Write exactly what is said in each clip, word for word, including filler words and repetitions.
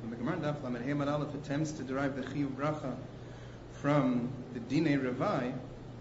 When the Gemara Daf Lamed Hey Amud Aleph attempts to derive the Chiyuv Bracha from the Dinei Ravai,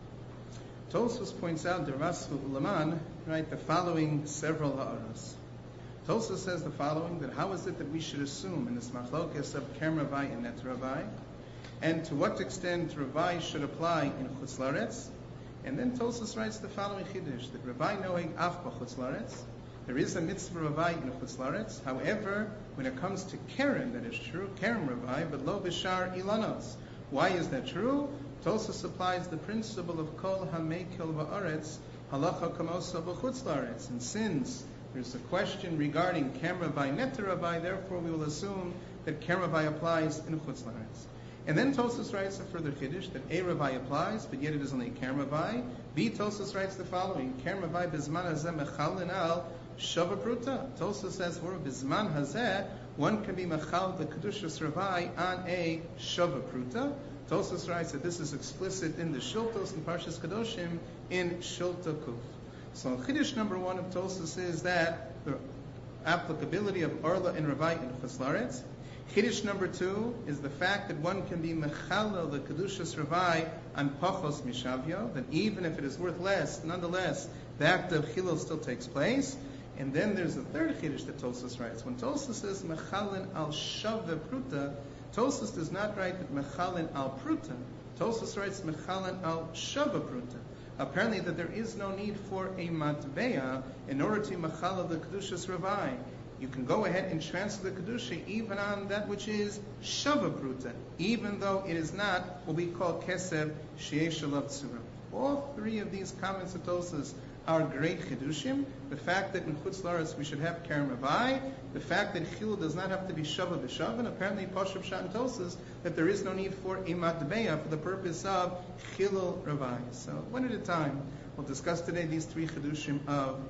Tosfos points out the Rasva Ulaman, right, the following several ha'aras. Tosfos says the following, that how is it that we should assume in this machlokes of Kerem Ravai and Net Ravai, and to what extent Ravai should apply in Chutz Laretz. And then Tosfos writes the following chiddush, that Ravai knowing af b'Chutz Laretz, there is a mitzvah Ravai in Chutz Laretz. However, when it comes to Kerem, that is true, Kerem Ravai, but lo b'shar ilanos. Why is that true? Tosfos applies the principle of kol hamekel ba'aretz halacha kamosa b'chutz laretz. And since there's a question regarding Kerem Ravai, Net Ravai, therefore we will assume that Kerem Ravai applies in Chutz Laretz. And then Tosfos writes a further chiddush that A Ravai applies, but yet it is only Kerem Ravai. B Tosfos writes the following: Kerem Ravai bizman hazeh mechalin al shava pruta. Tosfos says for bizman hazeh one can be mechal the kedushas Ravai on a shava pruta. Tosfos writes that this is explicit in the Shiltos and Parshas Kadoshim in Shilta Kuf. So chiddush number one of Tosfos is that the applicability of Orla and Ravai in Chutz Laretz. Chiddush number two is the fact that one can be mechalel the kedushas Ravai on pachos mishavyo, that even if it is worth less, nonetheless the act of chilul still takes place. And then there's a third chiddush that Tosfos writes. When Tosfos says mechalin al shava pruta, Tosfos does not write that mechalin al pruta. Tosfos writes mechalin al shava pruta. Apparently that there is no need for a matbeya in order to mechalel the kedushas Ravai. You can go ahead and transfer the kedusha even on that which is shava pruta, even though it is not what we call kesev sheyesh alav tzura. All three of these comments of Tosfos are great chedushim. The fact that in Chutz Laretz we should have Kerem Ravai, the fact that chilul does not have to be shava b'shava, and apparently Pashup Shat and Tosfos that there is no need for a matbeya for the purpose of chilul Ravai. So one at a time, we'll discuss today these three chedushim of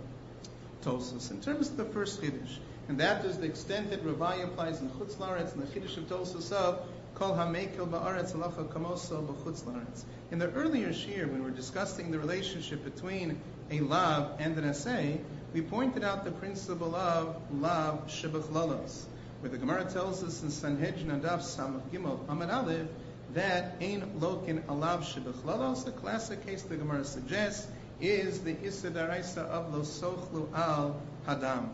Tosfos. In terms of the first chiddush, and that is the extent that Ravai applies in Chutz Laretz and the chiddush of Tosfos of kol hamekel ba'aretz halacha kamoso b'chutz laretz. In the earlier shir, when we were discussing the relationship between a lav and an asay, we pointed out the principle of lav shebechlalos, where the Gemara tells us in Sanhedrin Adaf Samach Gimel Amud Aleph that ein lokin alav shebechlalos. The classic case the Gemara suggests is the Issa Daraisa of lo sochlu al hadam.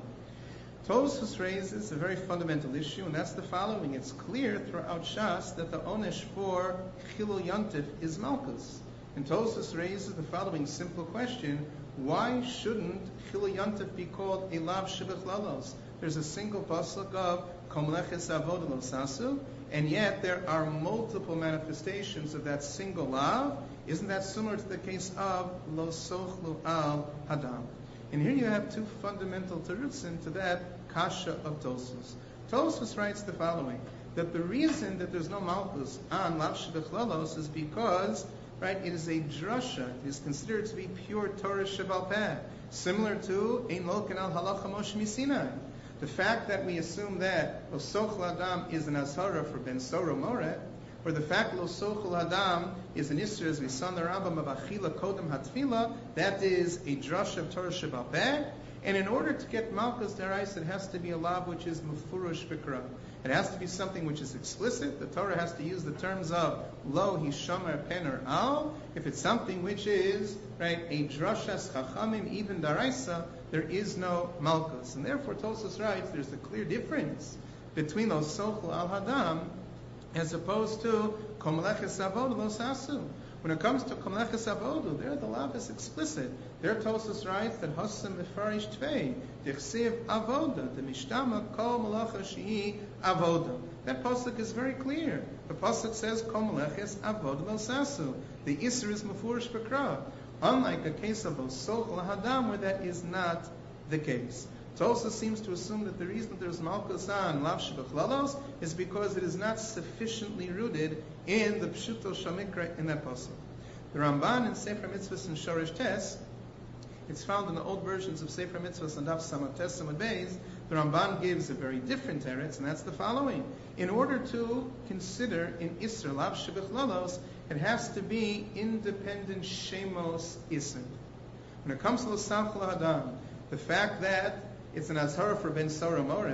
Tosfos raises a very fundamental issue, and that's the following. It's clear throughout Shas that the onesh for chilul yantif is malchus. And Tosfos raises the following simple question: why shouldn't chilul yantif be called a lav shebechlalos? There's a single pasuk of komleches avodah lo sasu, and yet there are multiple manifestations of that single lav. Isn't that similar to the case of lo sochlu al hadam? And here you have two fundamental terutzim to that kasha of Tosfos. Tosfos writes the following, that the reason that there's no malchus on lav shebechlalos is because, right, it is a drasha. It is considered to be pure Torah shebal peh, similar to ein loken al halacha Moshe misinai. The fact that we assume that lo sochel adam is an azhara for ben soro moret, or the fact that lo sochel adam is an isra, as we saw in the Rambam of achila kodem hatfila, that is a drush of Torah shebal peh. And in order to get malchus derais, it has to be a lav which is mufurush b'kra. It has to be something which is explicit. The Torah has to use the terms of lo hishamar pen or al. If it's something which is, right, a drashas chachamim, even daraisa, there is no malchus. And therefore Tosfos writes there's a clear difference between lo sochel al hadam as opposed to komleches avodah lo sasu. When it comes to komleches avodah, there the lav is explicit. There Tosfos writes that hasam mefarish tvei dichsiv avodah the mishtama kol malacha shehi avodah. That pasuk is very clear. The pasuk says komleches avodah lo sasu. The isser is mefurish b'kra. Unlike a case of sochel hadam where that is not the case. Tosfos seems to assume that the reason there's malchus on lav shebechlalos is because it is not sufficiently rooted in the pshuto shamikra in that pasuk. The Ramban in Sefer Mitzvahs and Shorish Tes, it's found in the old versions of Sefer Mitzvahs and Daf Samach Tes Samad Beis. The Ramban gives a very different teretz, and that's the following: in order to consider in Isra lav shebechlalos, it has to be independent shemos isr. When it comes to l'sachla adam, the fact that it's an azhara for ben sora mored,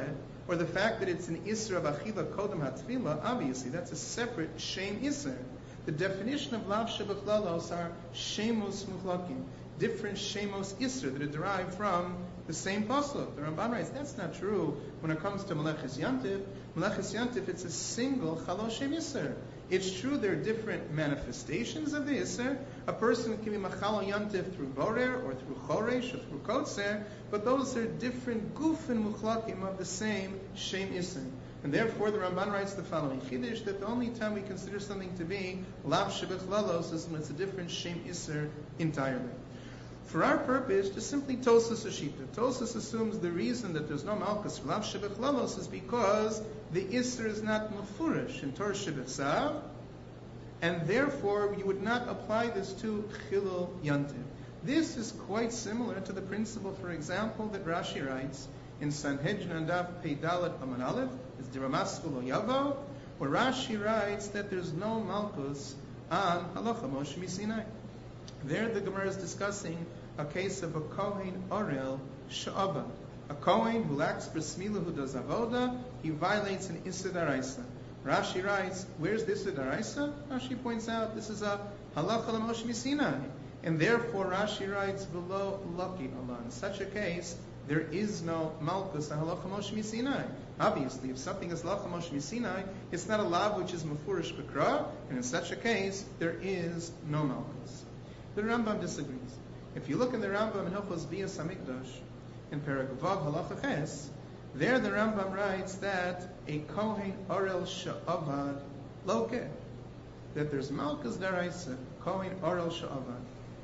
or the fact that it's an Isser of Achila Kodem HaTfila, obviously that's a separate Shem Isser. The definition of Lav Shebechlalos are Shemos Muchlakim, different Shemos Isser that are derived from the same pasuk. The Ramban writes that's not true when it comes to Meleches Yantiv. Meleches Yantiv, it's a single Chalosh Shem Isser. It's true there are different manifestations of the Isser. A person can be Machal Yantiv through Borer or through Choresh or through Kotzer, but those are different Guf and Muchlakim of the same Shem Isser. And therefore the Ramban writes the following Chiddush, that the only time we consider something to be Lav Shebechlalos is when it's a different Shem Isser entirely. For our purpose, just simply Tosas Ashita. Tosas assumes the reason that there's no Malchus for Lav Shebechlalos is because the Isser is not Mefurish in Torah Shebetzav, and therefore you would not apply this to Chilul Yantiv. This is quite similar to the principle, for example, that Rashi writes in Sanhedrin Daf Pei Dalet Amud Aleph, is Diramaskul Lo Yavo, where Rashi writes that there's no Malchus on Halacha Moshe Misinai. There the Gemara is discussing a case of a Kohen Orel Sha'aba. A Kohen who lacks bris milah, who does avoda, he violates an Issa D'Oraisa. Rashi writes, where's this Issa D'Oraisa? Rashi points out, this is a Halacha L'Moshe Misinai. And therefore Rashi writes, V'lo Laki Allah. In such a case, there is no Malchus, a Halacha Moshe Misinai. Obviously, if something is Halacha Moshe Misinai, it's not a lav which is Mefurish B'Kra, and in such a case, there is no Malchus. The Rambam disagrees. If you look in the Rambam in Hilchos Bias Hamikdash, in Perek Vav Halacha Ches, there the Rambam writes that a Kohen Orel Sha'avad Loke, that there's Malchus D'Oraisa, Kohen Orel Sha'avad.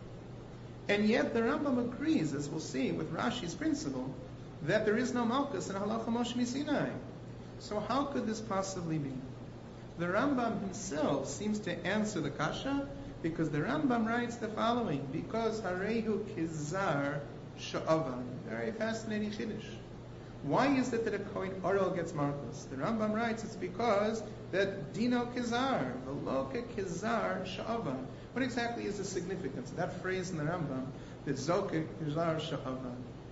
And yet the Rambam agrees, as we'll see with Rashi's principle, that there is no Malchus in Halacha Moshe Misinai. So how could this possibly be? The Rambam himself seems to answer the kasha, because the Rambam writes the following, because Harehu Kizar Sha'avan. Very fascinating Chiddush. Why is it that a Kohen Orel gets Malchus? The Rambam writes it's because that Dino Kizar, Veloka Kizar Sha'avan. What exactly is the significance of that phrase in the Rambam, that Zoka Kizar Sha'avan?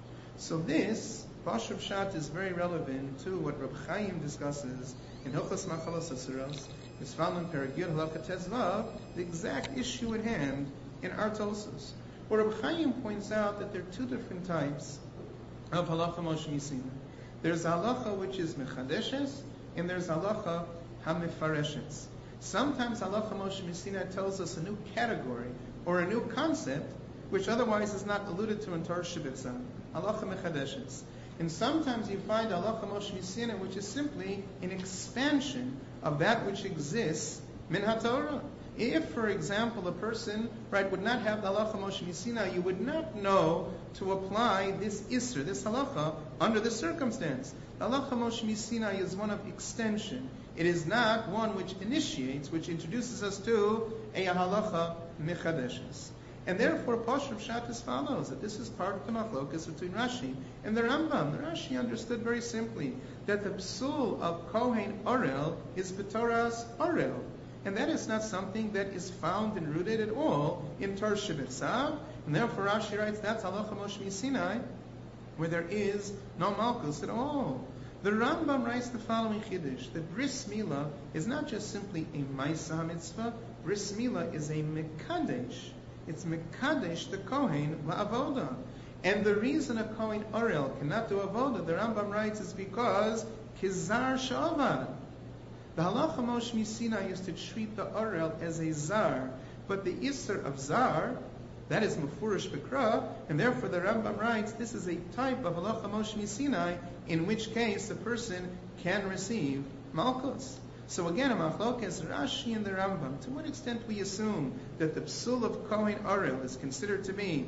So this, Pashup Shat, is very relevant to what Reb Chaim discusses in Hilchos Machalos Asuros. It's found in Perek Yud Halacha Tezvav, the exact issue at hand in our Tosas. Where Reb Chaim points out that there are two different types of Halacha Moshe Misinai. There's Halacha which is Mechadeshes, and there's Halacha HaMefareshes. Sometimes Halacha Moshe Misinai tells us a new category or a new concept which otherwise is not alluded to in Torah Shebitza. Halacha Mechadeshes. And sometimes you find Halacha Moshe Misinai which is simply an expansion of that which exists min HaTorah. If, for example, a person, right, would not have the Halacha Moshe Misinai, you would not know to apply this Isser, this Halacha, under this circumstance. The Halacha Moshe Misinai is one of extension. It is not one which initiates, which introduces us to a Halacha Mechadeshes. And therefore, Pashup Shat follows that this is part of the Machlokas between Rashi and the Rambam. The Rashi understood very simply that the Psul of Kohen Orel is B'Torah's Orel. And that is not something that is found and rooted at all in Torah Shebitzav. And therefore Rashi writes that's Halacha Moshe Misinai, where there is no Malchus at all. The Rambam writes the following Chiddush, that Bris Milah is not just simply a Maisa Mitzvah, Bris Milah is a Mekadesh. It's Mekadesh the Kohen La'avoda. And the reason a Kohen Orel cannot do Avoda, the Rambam writes, is because Kizar Sha'avad. The Halacha Moshe Misinai used to treat the Orel as a Zar, but the Isser of Zar, that is Mefurish B'Kra, and therefore the Rambam writes this is a type of Halacha Moshe Misinai, in which case a person can receive Malchus. So again, a Machlokes Rashi and the Rambam, to what extent we assume that the Psul of Kohen Orel is considered to be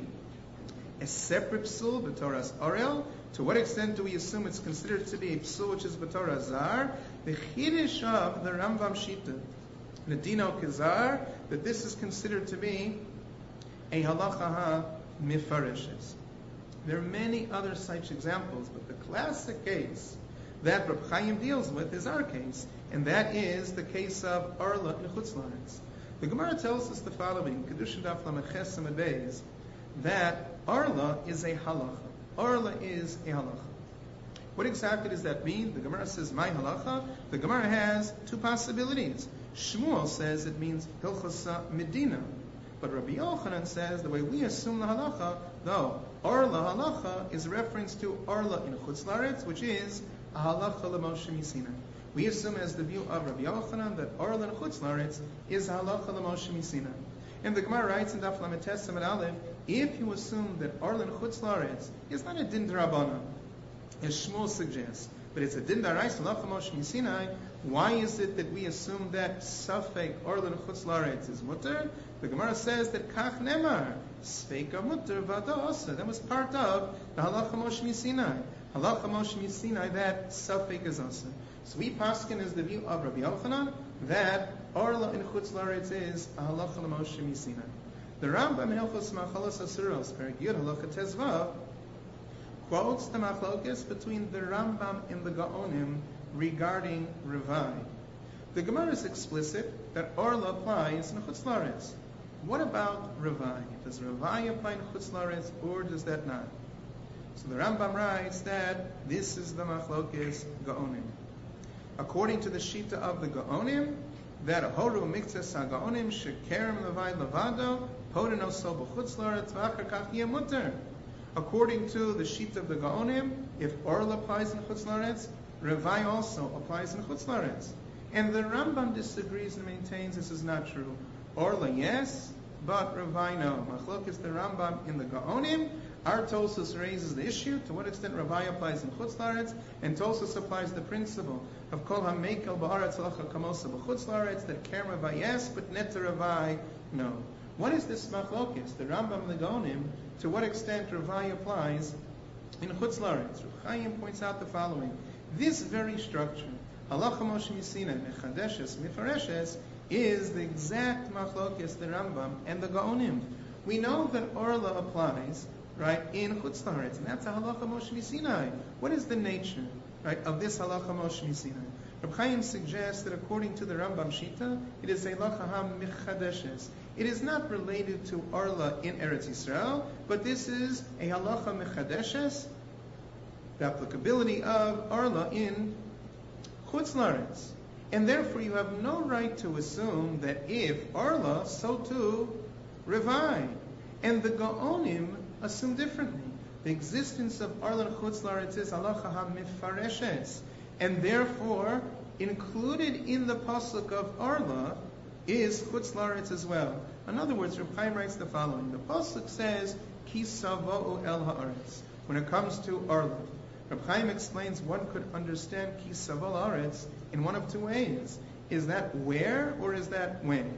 a separate Psul, B'Torah's Orel? To what extent do we assume it's considered to be a Psul which is B'Torah Zar? The Chiddush of the Rambam Shita, the Dino Kizar, that this is considered to be a Halacha HaMefareshes. There are many other such examples, but the classic case that Reb Chaim deals with is our case, and that is the case of Arla in Chutz La'aretz. The Gemara tells us the following, Kedushin Daf Lameches Amud Beis, that Arla is a halacha. Arla is a halacha. What exactly does that mean? The Gemara says, "My halacha." The Gemara has two possibilities. Shmuel says it means hilchasa medina, but Rabbi Yochanan says the way we assume the halacha, though Orla halacha is a reference to Orla in Chutz Laretz, which is a halacha l'Moshe Misina. We assume as the view of Rabbi Yochanan that Orla in Chutz Laretz is a halacha l'Moshe Misina. And the Gemara writes in Daf Lamed Tes Amud Aleph, if you assume that Orla in Chutz Laretz is not a din d'Rabbanan, as Shmuel suggests, but it's a din d'Oraisa halacha Moshe Misinai, why is it that we assume that Safek Orla in Chutz Laretz is mutter? The Gemara says that Kach Nemar, Sfeika mutter vada osa. That was part of the halacha Moshe Misinai. Halacha Moshe Misinai, that Safek is osa. So we paskin is the view of Rabbi Yochanan that Orla in Chutz Laretz is a halacha Moshe Misinai. The Rambam in Hilchos Machalos Asuros, Perek Yud Halacha Tezvav, quotes the machlokes between the Rambam and the Gaonim regarding Revai. The Gemara is explicit that Orla applies in Chutz Laretz. What about Revai? Does Revai apply in Chutz Laretz or does that not? So the Rambam writes that this is the machlokes Gaonim. According to the Shita of the Gaonim, that Horu Miktzes HaGaonim Shekerem Levai Levado Poden Oso B'Chutz Laretz V'Achar Kach Yeh Mutter. According to the sheet of the Gaonim, if Orla applies in Chutz Laretz, Revai also applies in Chutz Laretz. And the Rambam disagrees and maintains this is not true. Orla, yes, but Revai, no. Machlok is the Rambam in the Gaonim. Our Tosfos raises the issue to what extent Revai applies in Chutz Laretz, and Tosfos applies the principle of Kol HaMekel B'Haaretz Halacha Kamosa B'Chutz Laretz, that Ker Revai, yes, but Neta Revai, no. What is this machlokes? The Rambam and the Gaonim, to what extent Revai applies in Chutz Laretz? Reb Chaim points out the following. This very structure, Halacha Moshe Misina, Mechadeshes, Mifareshes, is the exact machlokes, the Rambam and the Gaonim. We know that Orla applies, right, in Chutz Laretz, and that's a Halacha Moshe Misinai. What is the nature, right, of this Halacha Moshe Misinai? Reb Chaim suggests that according to the Rambam Shita, it is a Halacha HaMechadeshes. It is not related to Orla in Eretz Yisrael, but this is a Halacha Mechadeshes, the applicability of Orla in Chutz Laretz. And therefore you have no right to assume that if Orla, so too Revai. And the Gaonim assume differently. The existence of Orla in Chutz Laretz is Halacha HaMifareshes. And therefore, included in the pasuk of Orla is Chutz Laretz as well. In other words, Reb Chaim writes the following. The pasuk says, Ki Savo'u El Ha'aretz. When it comes to Orla, Reb Chaim explains one could understand Ki Savo'u Ha'aretz in one of two ways. Is that where or is that when?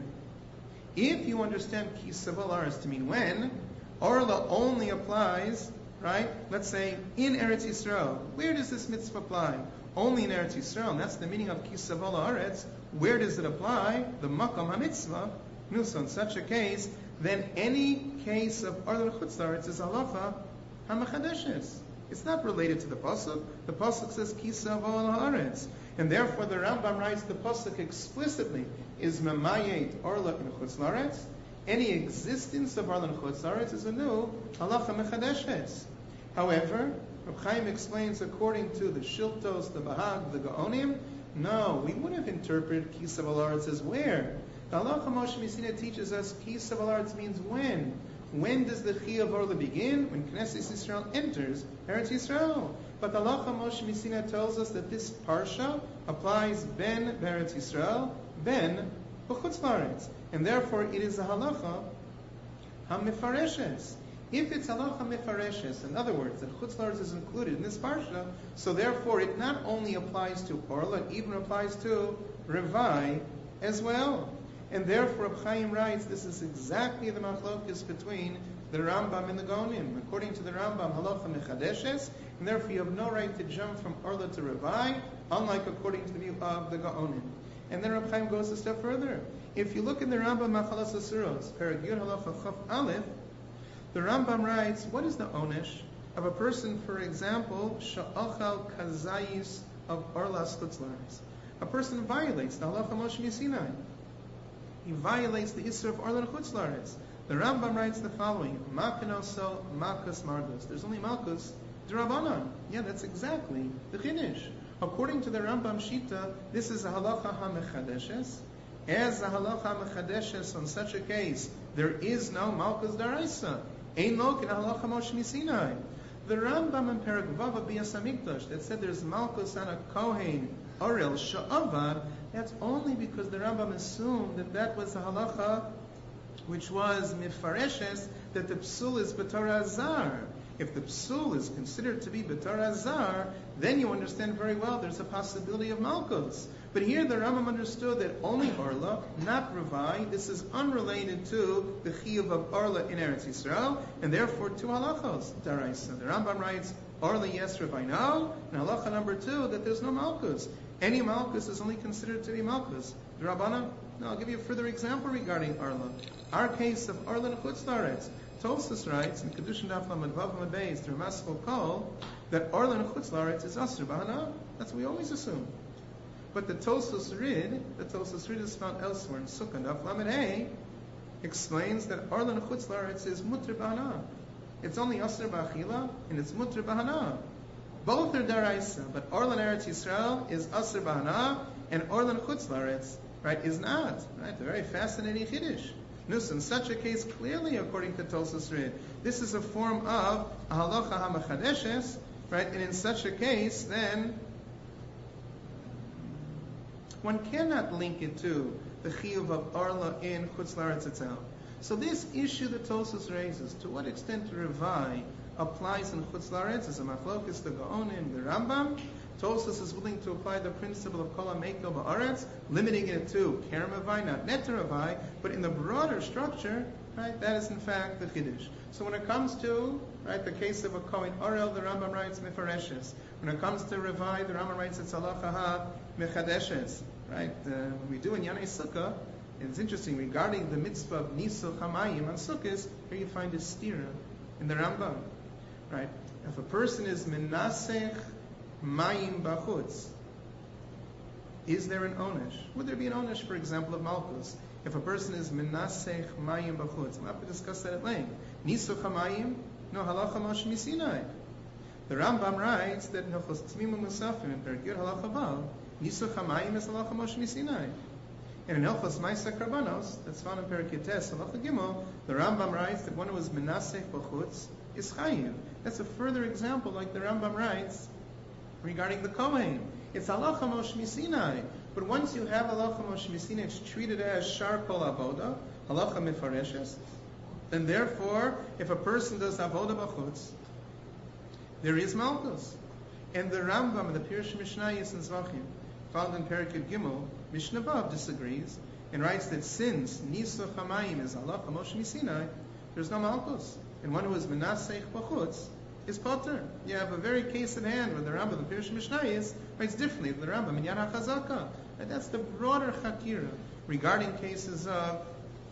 If you understand Ki Savo'u Ha'aretz to mean when, Orla only applies, right, let's say, in Eretz Yisrael. Where does this mitzvah apply? Only in Eretz Yisrael, and that's the meaning of Ki Savo'u Ha'aretz. Where does it apply? The Makam HaMitzvah. So in such a case, then any case of Orla Chutz Laretz is Halacha HaMechadeshes. It's not related to the pasuk. The pasuk says Ki Savo'u Ha'aretz, and therefore the Rambam writes the pasuk explicitly is Memayet Orla in Chutz Laretz. Any existence of Orla in Chutz Laretz is a new Halacha Mechadeshes. However, Reb Chaim explains according to the Shiltos, the Bahag, the Gaonim, no, we would have interpreted Ki Savo'u Ha'aretz as where. The Halacha Moshe Misina teaches us Ki Savo'u Ha'aretz means when. When does the Chi of Orla begin? When Knesset Yisrael enters Eretz Yisrael. But the Halacha Moshe Misina tells us that this parsha applies ben Eretz Yisrael, ben b'Chutz Laretz, and therefore it is a Halacha HaMifareshes. If it's Halacha Mifareshes, in other words, that Chutz Laretz is included in this parsha, so therefore it not only applies to Orla, it even applies to Revai as well. And therefore, Reb Chaim writes, this is exactly the machlokes between the Rambam and the Gaonim. According to the Rambam, Halacha Mechadeshes, and therefore you have no right to jump from Orla to Revai, unlike according to the view of the Gaonim. And then Reb Chaim goes a step further. If you look in the Rambam Machalas Asuros, Perek Yud Halacha Chaf Aleph, the Rambam writes, what is the onesh of a person, for example, sha'achal kazayis of Orlas Chutz Laretz? A person violates the Halacha Moshe Misinai. He violates the Isra of Orla Chutz Laretz. The Rambam writes the following: Makanoso Malkus Margus. There's only Malkus D'Rabbanan. Yeah, that's exactly the Chiddush. According to the Rambam Shita, this is a halacha ha-mechadeshes. As a halacha ha-mechadeshes, on such a case, there is no malchus daraisa. Ein lo kin halacha Moshe Sinai. The Rambam in Perek Vav of Bias Hamikdash that said there's malchus on a kohen orel sha'avad, that's only because the Rambam assumed that that was the halacha which was mifareshes, that the psul is b'torah azar. If the psul is considered to be b'torah azar, then you understand very well there's a possibility of malchus. But here the Rambam understood that only Orla, not Ravai. This is unrelated to the chiyuv of Orla in Eretz Yisrael, and therefore two halachos daraisa. The Rambam writes Orla yes, Ravai no, and halacha number two that there's no malchus. Any malchus is only considered to be malchus. The Rabbana. Now I'll give you a further example regarding Orla. Our case of Orla and Chutz La'aretz. Tosfos writes in Kedushin Daf Lamed Vav Lamed Beis through Maskol Kol that Orla and Chutz La'aretz is Asr B'Hana. That's what we always assume. But the Tosfos Rid, the Tosfos Rid is found elsewhere in Sukkah Daf Lamed Hey, explains that Orla and Chutz La'aretz is Mutter B'Hana. It's only Asr B'Achila and it's Mutter B'Hana. Both are Daraisa, but Orla and Eretz Yisrael is Asr B'Hana and Orla and Chutz La'aretz, right, is not. Right, a very fascinating Chiddush. Nus, in such a case, clearly, according to Tosfos Rid, this is a form of a halacha ha-mechadeshes, right? And in such a case, then one cannot link it to the chiyuv of Orla in Chutz La'aretz itself. So this issue that Tosfos raises, to what extent Revai applies in Chutz La'aretz, is a machlokes the Gaonim, the Rambam. Tosfos is willing to apply the principle of Kol HaMekel Ba'aretz, limiting it to Kerem Avai, not Neter Avai, but in the broader structure, right, that is in fact the Chiddush. So when it comes to, right, the case of a Kohen Orel, the Rambam writes Mefareshes. When it comes to Revai, the Rambam writes it's Halacha Ha Mechadeshes. Right, uh, we do in Yanei Sukkah. It's interesting regarding the mitzvah of Nisuch Hamayim on Sukkahs. Here you find a stira in the Rambam. Right, if a person is Menasech Mayim Bachutz, is there an onesh? Would there be an onesh, for example, of Malchus? If a person is Menasech Mayim Bachutz, we'll have to discuss that at length. Nisuch Hamayim, no halacha Moshe Sinai. The Rambam writes that Hilchos Tmimum Musafim in Perek Yud Halacha Vav, Nisuch Hamayim is halacha Moshe Sinai. And in Hilchos Ma'aseh Karbanos, that's found in Perek Yates Halacha Gimel, the Rambam writes that one who is Menasech Bachutz is Chayiv. That's a further example, like the Rambam writes regarding the Kohen. It's halacha Moshe Sinai. But once you have halacha Moshe Sinai, it's treated as Shar Kol Avoda, halacha Mefareshes. And therefore, if a person does Avoda Bachutz, there is Malchus. And the Rambam, the Pirush Mishnayos and Zvachim, found in Perek Yud Gimel, Mishnah Vav disagrees and writes that since Nisuch Hamayim is halacha Moshe Sinai, there's no Malchus. And one who is Menasech Bachutz is Potter. You have a very case in hand where the Rambam, the Pirush Mishnayos, writes differently than the Rambam in Yan HaChazaka. And that's the broader Chakira regarding cases of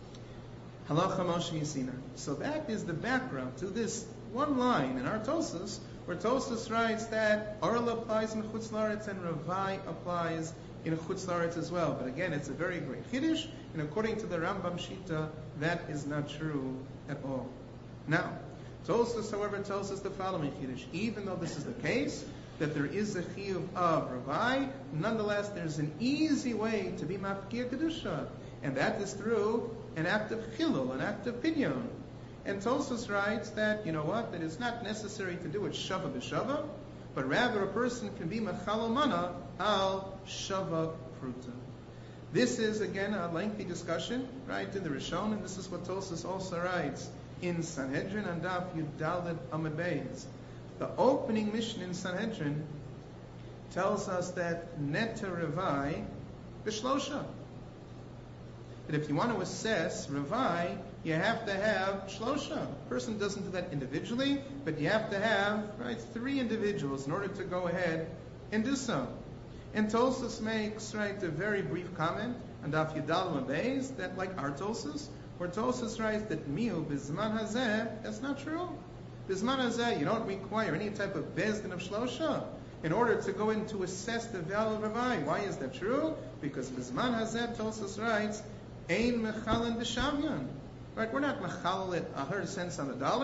halacha Moshe Sinai. So that is the background to this one line in our Tosfos, where Tosfos writes that Orla applies in Chutz La'aretz and Revai applies in Chutz La'aretz as well. But again, it's a very great Chiddush, and according to the Rambam Shita, that is not true at all. Now, Tosfos, however, tells us the following Chiddush. Even though this is the case, that there is a chiyuv of Revai, nonetheless, there's an easy way to be Mafkir Kedusha, and that is through an act of Chilul, an act of Pinyon. And Tosfos writes that, you know what, that it's not necessary to do it Shava b'Shava, but rather a person can be Mechalo Mana al Shava Pruta. This is, again, a lengthy discussion, right, in the Rishon, and this is what Tosfos also writes in Sanhedrin and Daf Yud Daled Amud Beis. The opening mission in Sanhedrin tells us that Neta Revai b'Shlosha. That if you want to assess Revai, you have to have Shlosha. A person doesn't do that individually, but you have to have, right, three individuals in order to go ahead and do so. And Tosfos makes, right, a very brief comment on Daf Yudal Mabeis that, like our Tosfos, where Tosfos writes that Miu Bizman Hazeh, that's not true. Bizman Hazeh, you don't require any type of Bezdin of Shlosha in order to go in to assess the value of Revai. Why is that true? Because Bizman Hazeh, Tosfos writes, Ein Mechalin B'Shavyan. Right, we're not mechalel it a hundred cents on the dollar.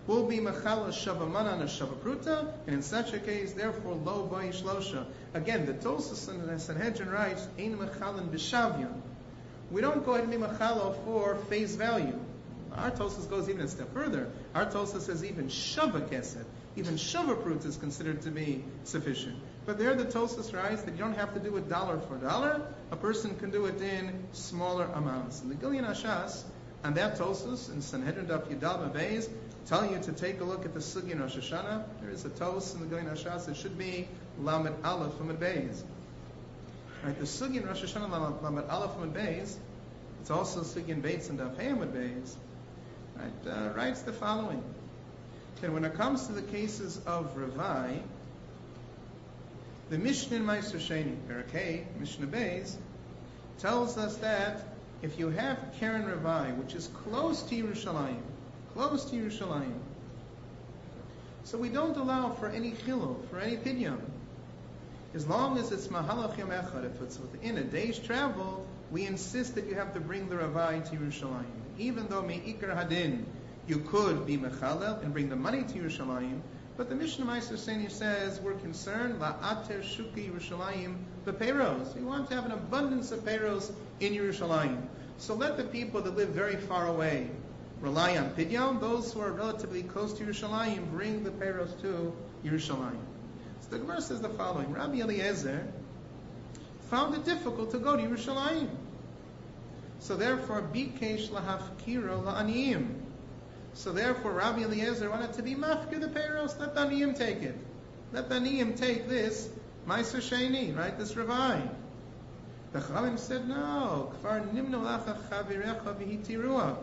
will be mechala shava mana and a shava pruta, and in such a case, therefore, lo ba'ish losha. Again, the Tosfos and the Sanhedrin writes, ein mechalin b'shavyan. We don't go ahead and be mechala for face value. Our Tosfos goes even a step further. Our Tosfos says even shava kesed, even shava pruta is considered to be sufficient. But there the Tosfos writes that you don't have to do it dollar for dollar. A person can do it in smaller amounts. And the Gilyon Hashas, and that Tosfos in Sanhedrin Daf Yudal Beis, tell you to take a look at the Sugi in Rosh Hashanah. There is a Tosfos in the Gilyon Hashas. It should be Lamed Aleph Lamed Beis. Right, the Sugi in Rosh Hashanah Lamed Aleph Lamed Beis. It's also Sugi in Beitz and Daf Hey Lamed Beis. Right, uh, writes the following: that when it comes to the cases of Ravai, the Mishnah in Meiser Sheni, Perakei, Mishnah Beis, tells us that if you have Keren Ravai, which is close to Yerushalayim, close to Yerushalayim, so we don't allow for any chilul, for any pidyon. As long as it's Mahalach Yom Echad, if it's within a day's travel, we insist that you have to bring the Ravai to Yerushalayim. Even though Me'ikar Hadin, you could be Mechalel and bring the money to Yerushalayim, but the Mishnah Meiser Sheni says we're concerned la'ater shuki Yerushalayim b'peiros. We want to have an abundance of peiros in Yerushalayim. So let the people that live very far away rely on pidyon. Those who are relatively close to Yerushalayim bring the peiros to Yerushalayim. So the Gemara says the following: Rabbi Eliezer found it difficult to go to Yerushalayim. So therefore, bikesh lahafkiro la'aniyim. So therefore, Rabbi Eliezer wanted to be mafkir the peiros. Let the aniyim take it. Let the aniyim take this Meiser Sheni, right? This Ravai. The Chachamim said, no. Kfar nimnu lacha chavirecha v'hitirua.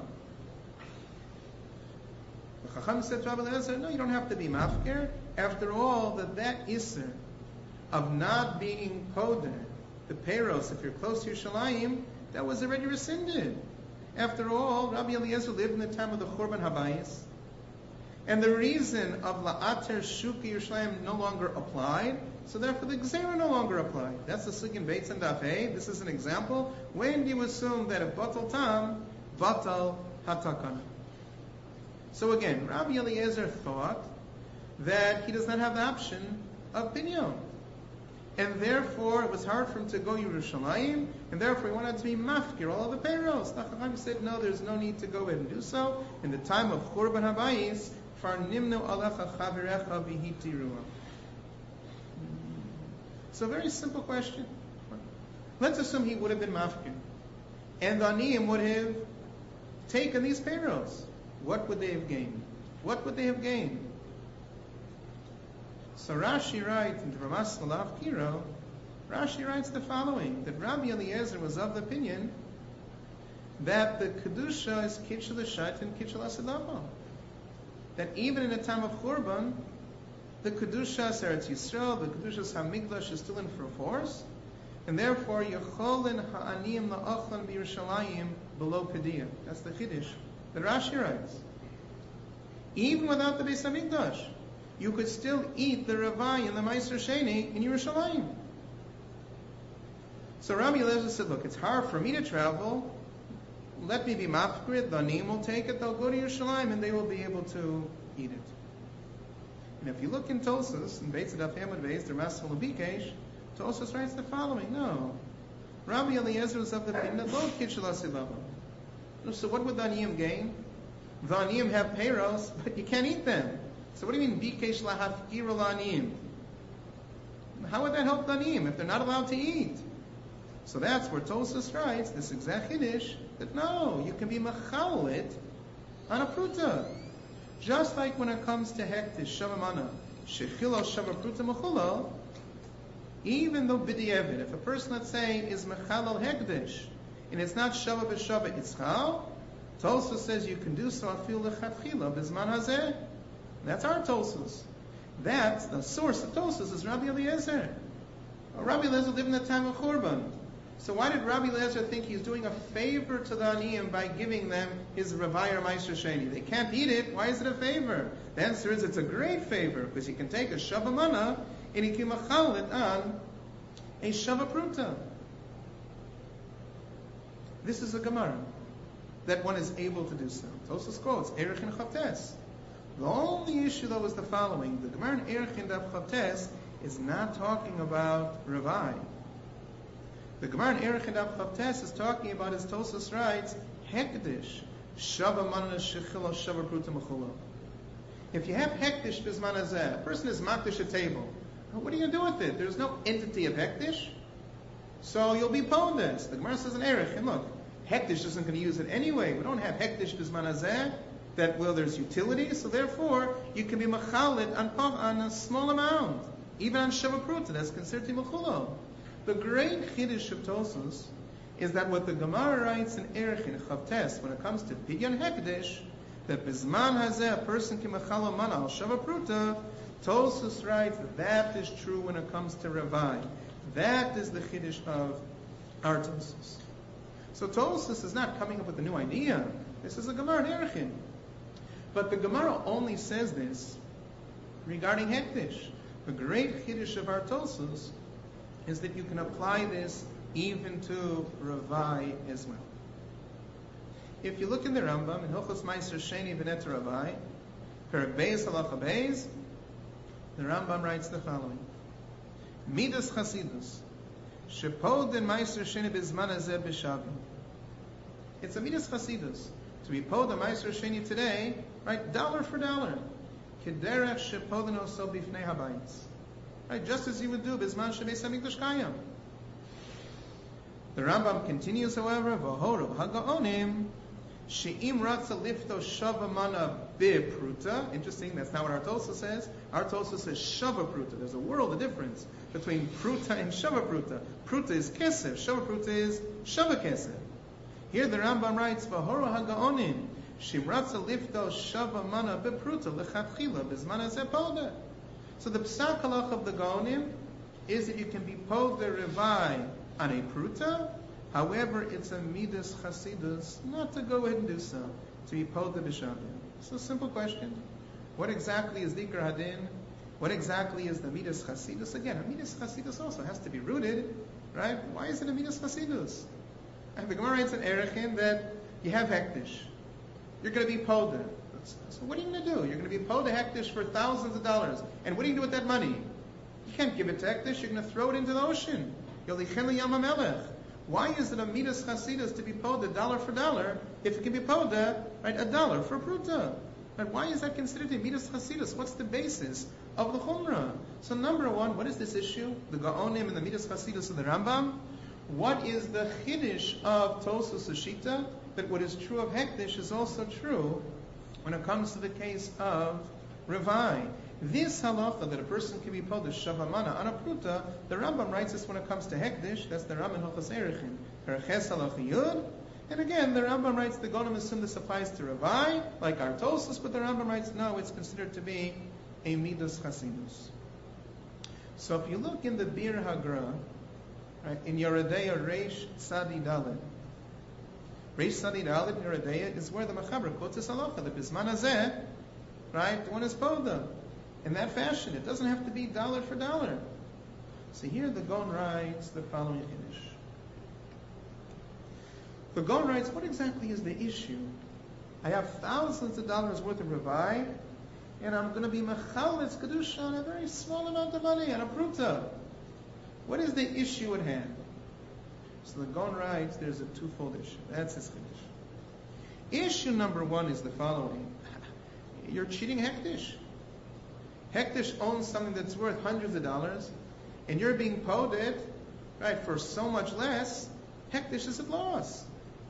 The Chachamim said to Rabbi Eliezer, no, you don't have to be mafkir. After all, that that iser of not being poder, the peiros, if you're close to Yerushalayim, that was already rescinded. After all, Rabbi Eliezer lived in the time of the Churban Habayis, and the reason of La'ater Shuki Yerushalayim no longer applied, so therefore the Gzera no longer applied. That's the Sugin Beitz and Daf Hey. This is an example. When do you assume that a Batal Tam, Batal Hatakana? So again, Rabbi Eliezer thought that he does not have the option of Binyon. And therefore, it was hard for him to go Yerushalayim, and therefore he wanted to be mafkir all of the peiros. The Chachamim said, no, there's no need to go ahead and do so. In the time of Churban Habayis, far nimnu alecha chavirecha v'hitirua. So a very simple question. Let's assume he would have been mafkir, and the aniyim would have taken these peiros. What would they have gained? What would they have gained? So Rashi writes in Ramas Malav Kiro, Rashi writes the following: that Rabbi Eliezer was of the opinion that the kedusha is kitchel l'shait and kitchel asidama. That even in the time of Churban, the kedusha Eretz Yisrael, the kedusha Hamikdash is still in full force, and therefore yecholin ha'aniyim la'achlan b'Yerushalayim below pediyah. That's the chiddush that Rashi writes. Even without the Beis Hamikdash, you could still eat the Ravai and the Meiser Sheni in Yerushalayim. So Rabbi Eliezer said, look, it's hard for me to travel. Let me be mafkir. The Anim will take it. They'll go to Yerushalayim and they will be able to eat it. And if you look in Tosfos, in Beitz Daf Hamad Beis, the Rasval Bikesh, Tosfos writes the following: no, Rabbi Eliezer was of the opinion that lo kitchel asilava. So what would the Aniyim gain? The Aniyim have peiros, but you can't eat them. So what do you mean, bikesh lahafkir la'aniyim? How would that help the aniyim if they're not allowed to eat? So that's where Tosfos writes this exact chiddush, that no, you can be machalit on a pruta. Just like when it comes to hektish shavamana, shechilo shava pruta mechulal, even though b'di'evid, if a person, let's say, is mechalal hektish, and it's not shava b'shava itzchal, Tosfos says you can do so afil lechatchila b'zman hazeh. That's our Tosfos. That's the source of Tosfos is Rabbi Eliezer. Well, Rabbi Eliezer lived in the time of Churban. So why did Rabbi Eliezer think he's doing a favor to the Aniyim by giving them his Ravai or Meiser Sheni? They can't eat it. Why is it a favor? The answer is it's a great favor, because he can take a Shavamana and he can machal it on a Shavapruta. This is a Gemara that one is able to do so. Tosfos quotes Erech and Chates. The only issue, though, is the following. The Gemara in Erchin Daf Chavtes is not talking about Ravai. The Gemara in Erchin Daf Chavtes is talking about, as Tosas writes, Hekdish, Shava Manana Shechila Shava Pruta Mechula. If you have Hekdish Bizman Hazeh, a person is Makdish a table, what are you going to do with it? There's no entity of Hekdish, so you'll be Pondes. The Gemara says in Erchin, look, Hekdish isn't going to use it anyway. We don't have Hekdish Bizman Hazeh, that, well, there's utility, so therefore you can be machalit on, on a small amount, even on Shava Pruta, that's considered timuchulo. The great chiddush of Tosfos is that what the Gemara writes in Erchin Chavtes, when it comes to Pidyon Hekdesh, that Bizman Hazeh, a person can machalo mana al Shava Pruta, Tosfos writes that that is true when it comes to Ravai. That is the chiddush of our Tosfos. So Tosfos is not coming up with a new idea. This is a Gemara in Erchin. But the Gemara only says this regarding Hekdesh. The great chiddush of our Tosfos is that you can apply this even to Ravai as well. If you look in the Rambam, in Hilchos Meiser Sheni V'net Ravai, Perek Beis Halacha Beis, the Rambam writes the following: Midas Chasidus, Shepod in Meiser Sheni Bizman Hazeh B'Shavim. It's a Midas Chasidus. To be pod the Meiser Sheni today, right, dollar for dollar. Kederech Shepod so bifnei habayis. Right, just as you would do Bizman Shebeis Hamikdash Kayam. The Rambam continues, however, V'horo Hagaonim She'im Ratza Lifto Shava Mana Bepruta. Interesting, that's not what our Tosfos says. Our Tosfos says Shava Pruta. There's a world of difference between Pruta and Shava Pruta. Pruta is Kesef, Shava Pruta is Shava Kesef. Here the Rambam writes, V'horo Hagaonim She'im Ratza Lifto Shava Mana Bepruta L'chatchila Bizman Hazeh Poda. So the Psak Halach of the Gaonim is that you can be Pod the Revai on a Pruta. However, it's a Midas Chasidus not to go ahead and do so, to be Pod the B'Shavim. So a simple question. What exactly is Dikar Hadin? What exactly is the Midas Chasidus? Again, a Midas Chasidus also has to be rooted, right? Why is it a Midas Chasidus? And the Gemara writes in Erchin that you have Hektish. You're going to be Pod. So what are you going to do? You're going to be Pod the Hektish for thousands of dollars. And what do you do with that money? You can't give it to Hektish. You're going to throw it into the ocean. Why is it a Midas Chasidus to be Pod dollar for dollar if it can be Pod, right, a dollar for a Pruta? Right? Why is that considered a Midas Chasidus? What's the basis of the Chumrah? So number one, what is this issue? The Gaonim and the Midas Chasidus of the Rambam. What is the Chiddush of Tosfos Shita? That what is true of Hektish is also true when it comes to the case of Revai. This halacha that a person can be Pod Shavamana on a Pruta, the Rambam writes this when it comes to Hekdish. That's the Rambam Hilchos Erchin. Perches halacha Yud. And again, the Rambam writes the Gonim assume this applies to Ravai, like our Tosfos, but the Rambam writes no, it's considered to be a Midas Chasidus. So if you look in the Bir Hagra, right, in Yeredeya Reish Tzadi Dalet, Reish Tzadi Dalet in Yeredeya is where the Machaber quotes this halacha, the Bizman Hazeh, right, the one is Poda. In that fashion, it doesn't have to be dollar for dollar. So here the Gon writes the following Kiddush. The Gon writes, what exactly is the issue? I have thousands of dollars worth of Ravai, and I'm going to be Mechalitz Kedusha on a very small amount of money, on a Pruta. What is the issue at hand? So the Gon writes, there's a twofold issue. That's his Kiddush. Issue number one is the following. You're cheating Hektish. Hektish owns something that's worth hundreds of dollars, and you're being poded, right, for so much less. Hektish is at loss.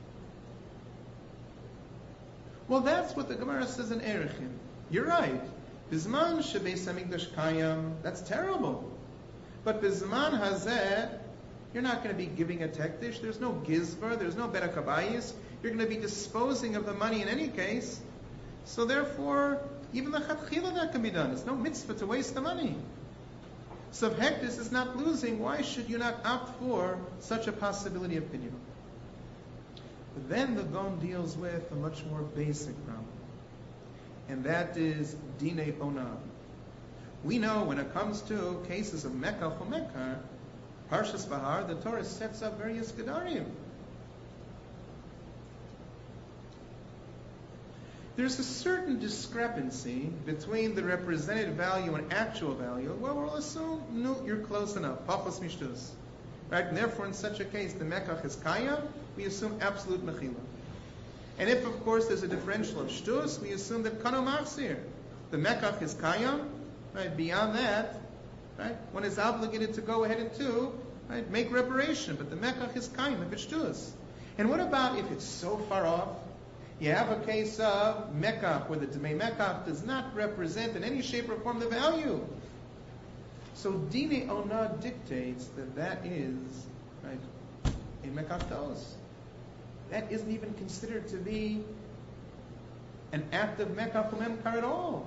Well, that's what the Gemara says in Erchin. You're right. Bizman shebeis hamikdash kayam, that's terrible. But bizman hazeh, you're not going to be giving a hektish. There's no gizbar. There's no berakabayis. You're going to be disposing of the money in any case. So therefore, even the chatchila that can be done. It's no mitzvah to waste the money. So if Hektish is not losing, why should you not opt for such a possibility of pidyon? But then the Gon deals with a much more basic problem. And that is Dinei Onam. We know when it comes to cases of Mekah Chomekar, Parshas Bahar, the Torah sets up various Gedarim. there's a certain discrepancy between the represented value and actual value. Well, we'll assume, no, you're close enough. Pachos mishtus. Right? And therefore, in such a case, the mekach is kaya, we assume absolute mechila. And if, of course, there's a differential of shtus, we assume that kano machzir. The mekach is kaya, right? Beyond that, right? One is obligated to go ahead and to, right, make reparation, but the mekach is kaya if it's shtus. And what about if it's so far off? You have a case of mekach, where the dmei mekach does not represent in any shape or form the value. So dine ona dictates that that is, right, a mekach tos. That isn't even considered to be an act of mekach umemkar at all.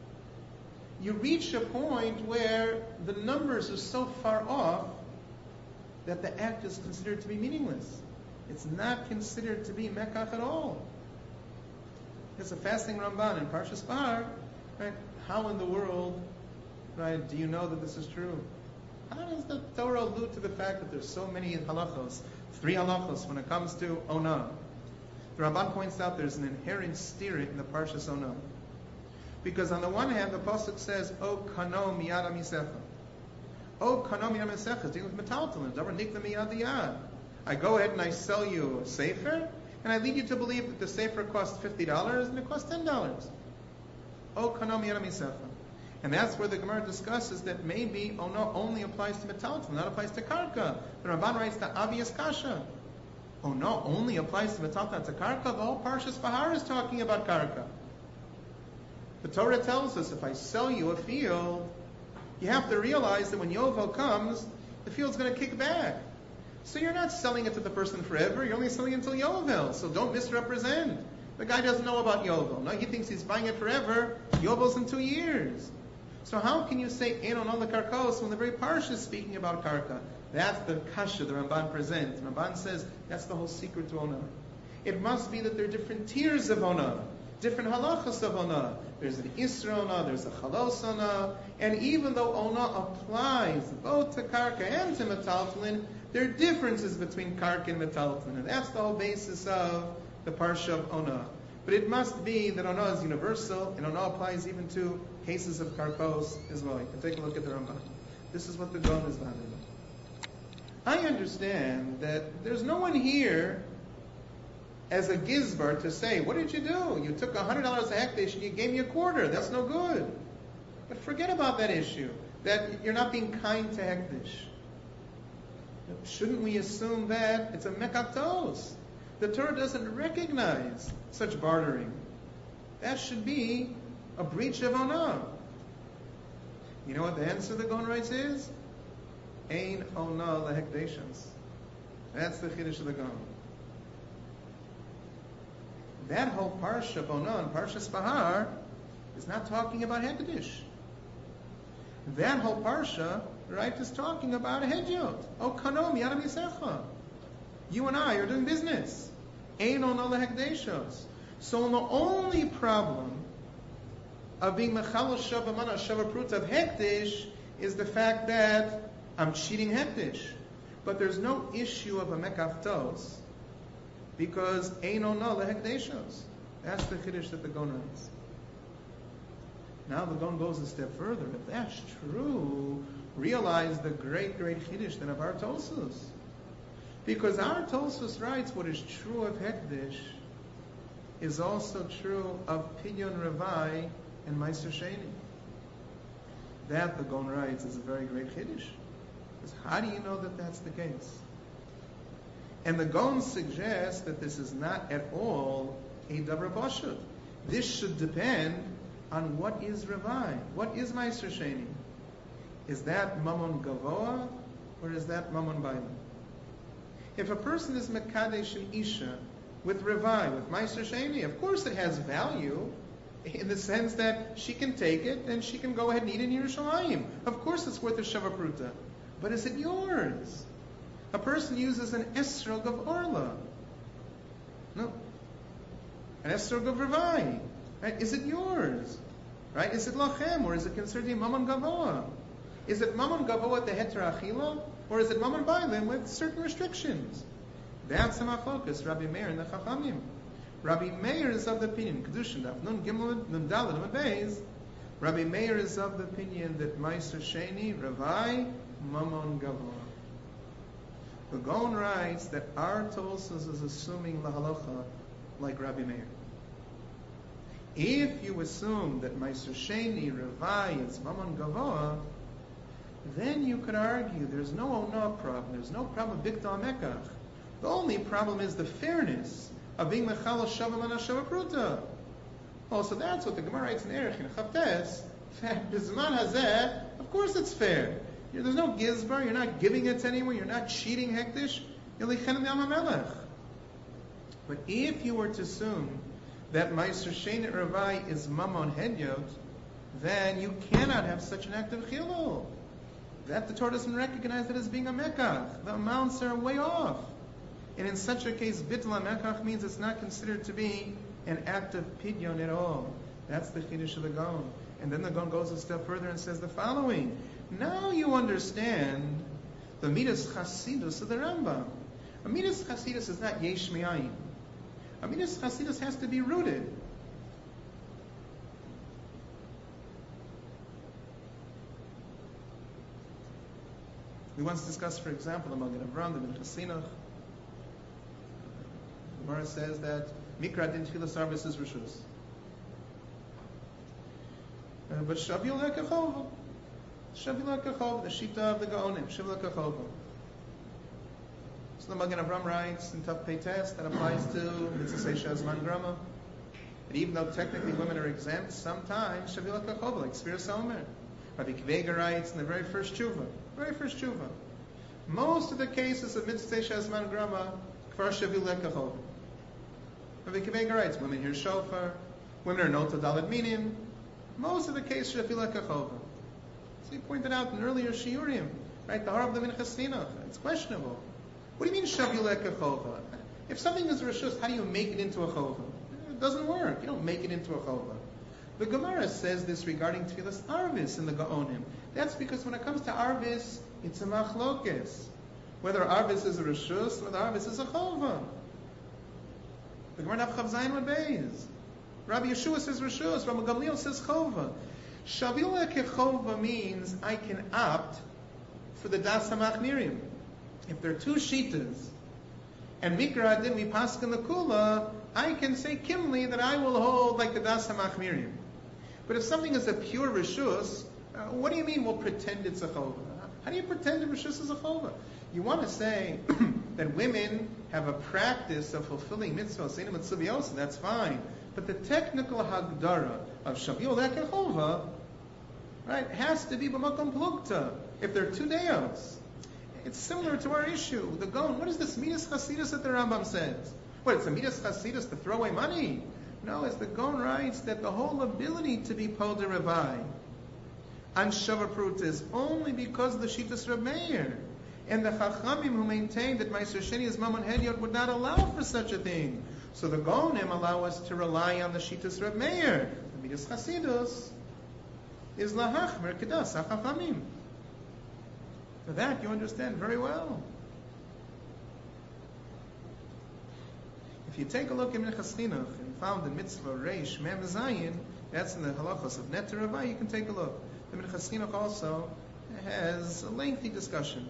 You reach a point where the numbers are so far off that the act is considered to be meaningless. It's not considered to be mekach at all. There's a fasting Ramban in Parshas Bahar, right? How in the world, right, do you know that this is true? How does the Torah allude to the fact that there's so many halachos, three halachos when it comes to Onah? The Ramban points out there's an inherent stira in the Parshas Onah. Because on the one hand, the Pasuk says, O kano miyad amisecha. O kano miyad amisecha is dealing with metaltalin. Davar nikla miyad yad. I go ahead and I sell you a sefer, and I lead you to believe that the sefer costs fifty dollars and it costs ten dollars. O kano miyad amisecha. And that's where the Gemara discusses that maybe Ono only applies to metaltalin, not applies to karka. The Ramban writes the obvious kasha. Ono only applies to metaltalin, to karka. The whole Parshas Bahar is talking about karka. The Torah tells us if I sell you a field, you have to realize that when Yovel comes, the field's going to kick back. So you're not selling it to the person forever, you're only selling it until Yovel. So don't misrepresent. The guy doesn't know about Yovel. No, he thinks he's buying it forever. Yovel's in two years. So how can you say Ein Ono Lekarkos when the very Parsha is speaking about Karka? That's the kasha the Ramban presents. Ramban says that's the whole secret to Ona. It must be that there are different tiers of Ona. Different halachas of Ona. There's an Isra Ona, there's a Chalos Ona, and even though Ona applies both to Karka and to Metaltalin, there are differences between Karka and Metaltalin, and that's the whole basis of the Parsha of Ona. But it must be that Ona is universal, and Ona applies even to cases of Karkos as well. You can take a look at the Ramban. This is what the Gon is valuing. I understand that there's no one here as a gizbar to say, what did you do? You took one hundred dollars a hekdesh and you gave me a quarter. That's no good. But forget about that issue, that you're not being kind to hekdesh. Shouldn't we assume that it's a mekach tos? The Torah doesn't recognize such bartering. That should be a breach of Onah. You know what the answer the Gon writes is? Ein Onah lehekdeshos. That's the chiddush of the Gon. That whole parsha of Onah and Parshas Bahar is not talking about hekdesh. That whole parsha, right, is talking about a hedyot. O kano miyad amisecha. You and I are doing business. Ein Onah lehekdeshos. So the only problem of being mechal shava mana shava pruta of hekdesh is the fact that I'm cheating hekdesh. But there's no issue of a mekach tos because ein onah lehekdeshos. That's the chiddush that the Gon writes. Now the Gon goes a step further. If that's true, realize the great, great chiddush then of our Tosfos. Because our Tosfos writes what is true of hekdesh is also true of Pidyon Revai and Meiser Sheni. That, the Gon writes, is a very great chiddush. Because how do you know that that's the case? And the Gon suggests that this is not at all a davar pashut. This should depend on what is Revai, what is Meiser Sheni. Is that Mamon Gavoa or is that Mamon Bailam? If a person is Mekadesh and Isha with Revai, with Meiser Sheni, of course it has value in the sense that she can take it and she can go ahead and eat it in Yerushalayim. Of course it's worth a Shava Pruta. But is it yours? A person uses an Esrog of Orla. No. An Esrog of Revai. Right? Is it yours? Right? Is it Lachem or is it considered Mamon Gavoa? Is it Mamon Gavoa the Heter Achila or is it Mamon Bailim with certain restrictions? That's the machlokas, Rabbi Meir and the Chachamim. Rabbi Meir is of the opinion, Kedushin Daf Nun Gimel Nun Daled Nun Beis. Rabbi Meir is of the opinion that Meiser Sheni Ravai Mamon Gavor. The Gaon writes that our Tosas is assuming la halacha like Rabbi Meir. If you assume that Meiser Sheni Ravai is Mamon Gavor, then you could argue there's no Ona problem, there's no problem of Bikta Mekach. The only problem is the fairness of being Mechal Shavim and Shava Pruta. Oh, so that's what the Gemara writes in Erech in Chavtes. Bizman Hazeh, of course it's fair. You're, there's no gizbar, you're not giving it to anyone, you're not cheating hektish. But if you were to assume that Meiser Sheni Ravai is Mamon Hedyot, then you cannot have such an act of chilul. That the Torah doesn't recognize it as being a mekach. The amounts are way off. And in such a case, bitla mekach means it's not considered to be an act of pidyon at all. That's the chiddush of the Gaon. And then the Gaon goes a step further and says the following. Now you understand the Midas Chasidus of the Rambam. A Midas Chasidus is not yesh me'ayin. A Midas Chasidus has to be rooted. We once discussed, for example, the Magen Avraham, the Minchas Chinuch. The Gemara says that Mikra din Tfilas Arvis is Rishus. Uh, but Shavil HaKachova. Shavil HaKachova, the Shita of the Gaonim, Shavil HaKachova. So the Magen Avraham writes in Tav Pei Tes that applies to Mitzvah Seisha Zman Grama. And even though technically women are exempt, sometimes Shavil HaKachova, like Sfir Somer. Rabbi Kvega writes in the very first tshuva, very first tshuva, most of the cases of Mitzvah Shazman Grama, Kfar Shavil Lekachov. Rabbi Kvega writes, women hear shofar, women are nota dalet minim, most of the cases Shavil Lekachov. So he pointed out in earlier shiurim, right, the heart of the Minchas Chinuch, it's questionable. What do you mean Shavil Lekachov? If something is rishus, how do you make it into a chova? It doesn't work. You don't make it into a chova. The Gemara says this regarding Tfilas Arvis in the Gaonim. That's because when it comes to Arvis, it's a machlokes. Whether Arvis is a Rishus, whether Arvis is a Chova. The Gemara Daf Chav Zayin Beis. Rabbi Yeshua says Rishus, Rabbi Gamliel says Chova. Shavila Kechova means I can opt for the Das HaMachmirim. If there are two Shitas, and Mikra Adin we paskin the Kula, I can say Kimli that I will hold like the Das HaMachmirim. But if something is a pure Rishus, uh, what do you mean we'll pretend it's a Chova? How do you pretend a Rishus is a Chova? You want to say that women have a practice of fulfilling mitzvahs, Seinu Mitzvahs, that's fine. But the technical Hagdara of Shavil Lekechova, right, has to be B'makom Plukta, if there are two Deos. It's similar to our issue. The Gaon, what is this Midas Chasidus that the Rambam says? What, it's a Midas Chasidus to throw away money? No, as the Gaon writes, that the whole ability to be Polder Ravai and Shavaprut is only because of the Shitas Reb Meir. And the Chachamim who maintain that Meiser Sheni is Mamon Hedyot would not allow for such a thing. So the Gaonim allow us to rely on the Shitas Reb Meir. The Midas Chasidus is Lahachmer Kedas HaChachamim. For that you understand very well. If you take a look at Minchas Chinuch and found in Mitzvah Reish Mem Zayin, that's in the halachos of Neter Ravai, you can take a look. The Minchas Chinuch also has a lengthy discussion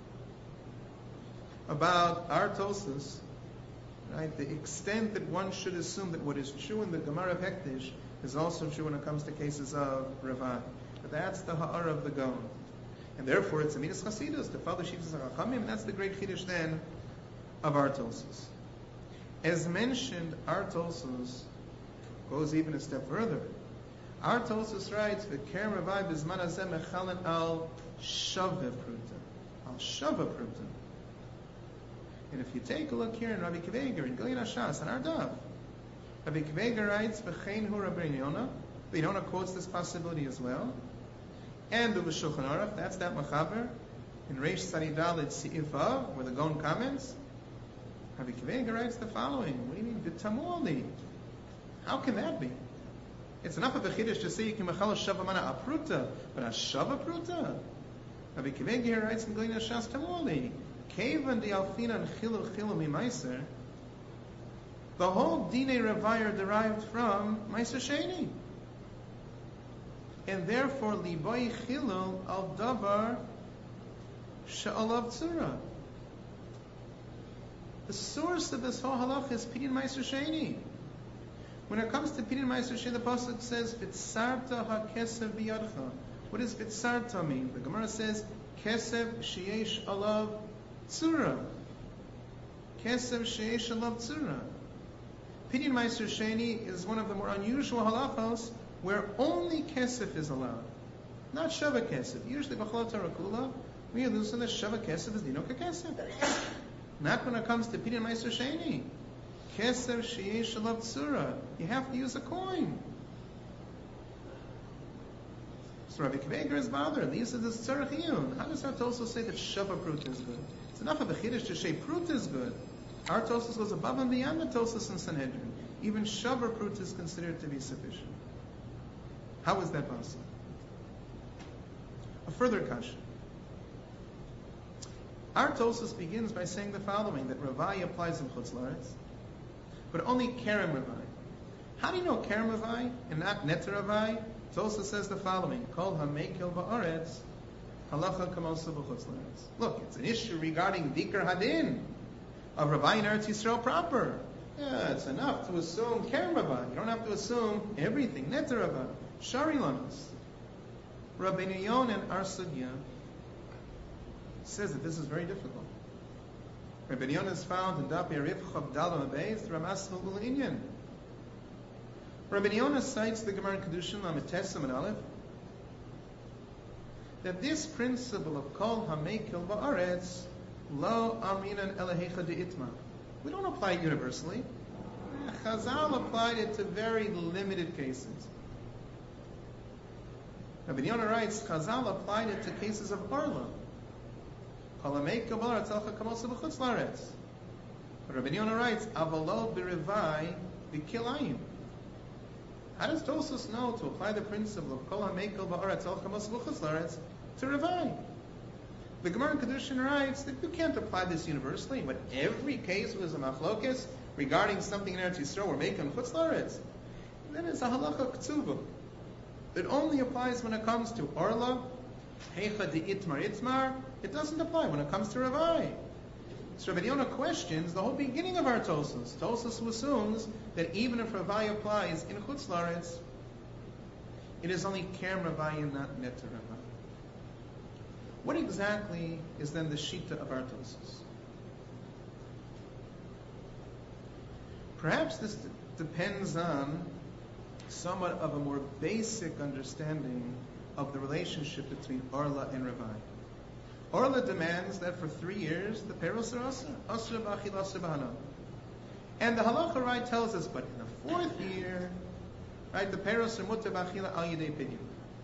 about our Tosas, right? The extent that one should assume that what is true in the Gemara of Hektish is also true when it comes to cases of Ravai. But that's the Ha'ara of the Gaon. And therefore it's a Midas Chasidus to follow Shitas HaChamim, and that's the great Chiddush then of our Tosas. As mentioned, our Tosas goes even a step further. Our Tosas writes, "V'ker Ravai b'zman hazeh mechalen al shava pruta, al shava pruta." And if you take a look here in Rabbi Kveiger in Gilyon HaShas on our daf, Rabbi Kveiger writes, "V'chein hu Rabbi Yonah." Rabbi Yonah quotes this possibility as well, and the Shulchan Aruch. That's that machaber in Reish Tzadidal Tzi'ifav, where the Gaon comments. Rabbi Kveiger writes the following: what do you mean, v'tamoli? How can that be? It's enough of a chiddush to say you can mechal shava mana apruta, but a shava pruta? Rabbi Kveiger writes in Gilyon HaShas tamoli, kevan di alfinan chilu chilu mimaiser. The whole Dinei Ravai are derived from Meiser Sheni. And therefore, Liboy Chilul al Davar She'alav Tzura. The source of this whole halach is Pidyon Meiser Sheni. When it comes to Pidyon Meiser Sheni, the pasuk says, "V'tzarta ha'kesev biyadcha." What does "v'tzarta" mean? The Gemara says, "Kesev sheyesh alav tzura." Kesev sheyesh alav tzura. Pidyon Meiser Sheni is one of the more unusual halachos where only kesef is allowed, not shava kesef. Usually, b'chol Torah kula, we loosen that shava kesef is dino kesef. Not when it comes to Pidyon Meiser Sheni. Kesev sheyesh alav tzura. You have to use a coin. So Rabbi Kiva is bothered. He says it's tzarech iyun. How does our Tosfos say that shava prut is good? It's enough of a chiddush to say prut is good. Our Tosfos goes above and beyond the Tosfos in Sanhedrin. Even shava prut is considered to be sufficient. How is that possible? A further question. Our Tosfos begins by saying the following, that Ravai applies in Chutz La'aretz, but only Kerem Ravai. How do you know Kerem Ravai and not Neter Ravai? Tosfos says the following, Kol HaMekel Ba'aretz, Halacha Kamosa B'Chutz La'aretz. Look, it's an issue regarding Dikar Hadin, of Ravai in Eretz Yisrael proper. Yeah, it's enough to assume Kerem Ravai. You don't have to assume everything. Neter Ravai. Shari Lanos. Rabbeinu Yonan Ar Sugya says that this is very difficult. Rabbeinu Yonan is found in Daf Yarif Chavdalam Abayz, Ramas Ul Inyan. Rabbeinu Yonan cites the Gemara in Kedushin Lametesim and Aleph that this principle of Kol HaMekel Ba'aretz Lo Aminan Elahecha De'itma, we don't apply it universally. Chazal applied it to very limited cases. Rabbi Yonah writes, Chazal applied it to cases of Arla. But Rabbi Yonah writes, Avalo b'revai b'kilayim. How does Tosfos know to apply the principle of Kol HaMekel Ba'aretz Al Chamos V'chutz La'aretz to revai? The Gemara in Kedushin writes that you can't apply this universally, but every case was a machlokes regarding something in Eretz Yisrael we're making Chutz La'aretz. Then it's a halacha k'tsuva. It only applies when it comes to Orla, Heicha de Itmar Itmar. It doesn't apply when it comes to Ravai. So Rabbi Yonah questions the whole beginning of our Tosfos. Tosfos assumes that even if Ravai applies in Chutz La'aretz, it is only Kerem Ravai and not Neter Ravai. What exactly is then the Shita of our Tosfos? Perhaps this d- depends on somewhat of a more basic understanding of the relationship between Orla and Ravai. Orla demands that for three years the peros are asra, asra b'achil, asra b'hana. And the halacha right tells us, but in the fourth year, right, the peros are mutar b'achila al yedei pidyon.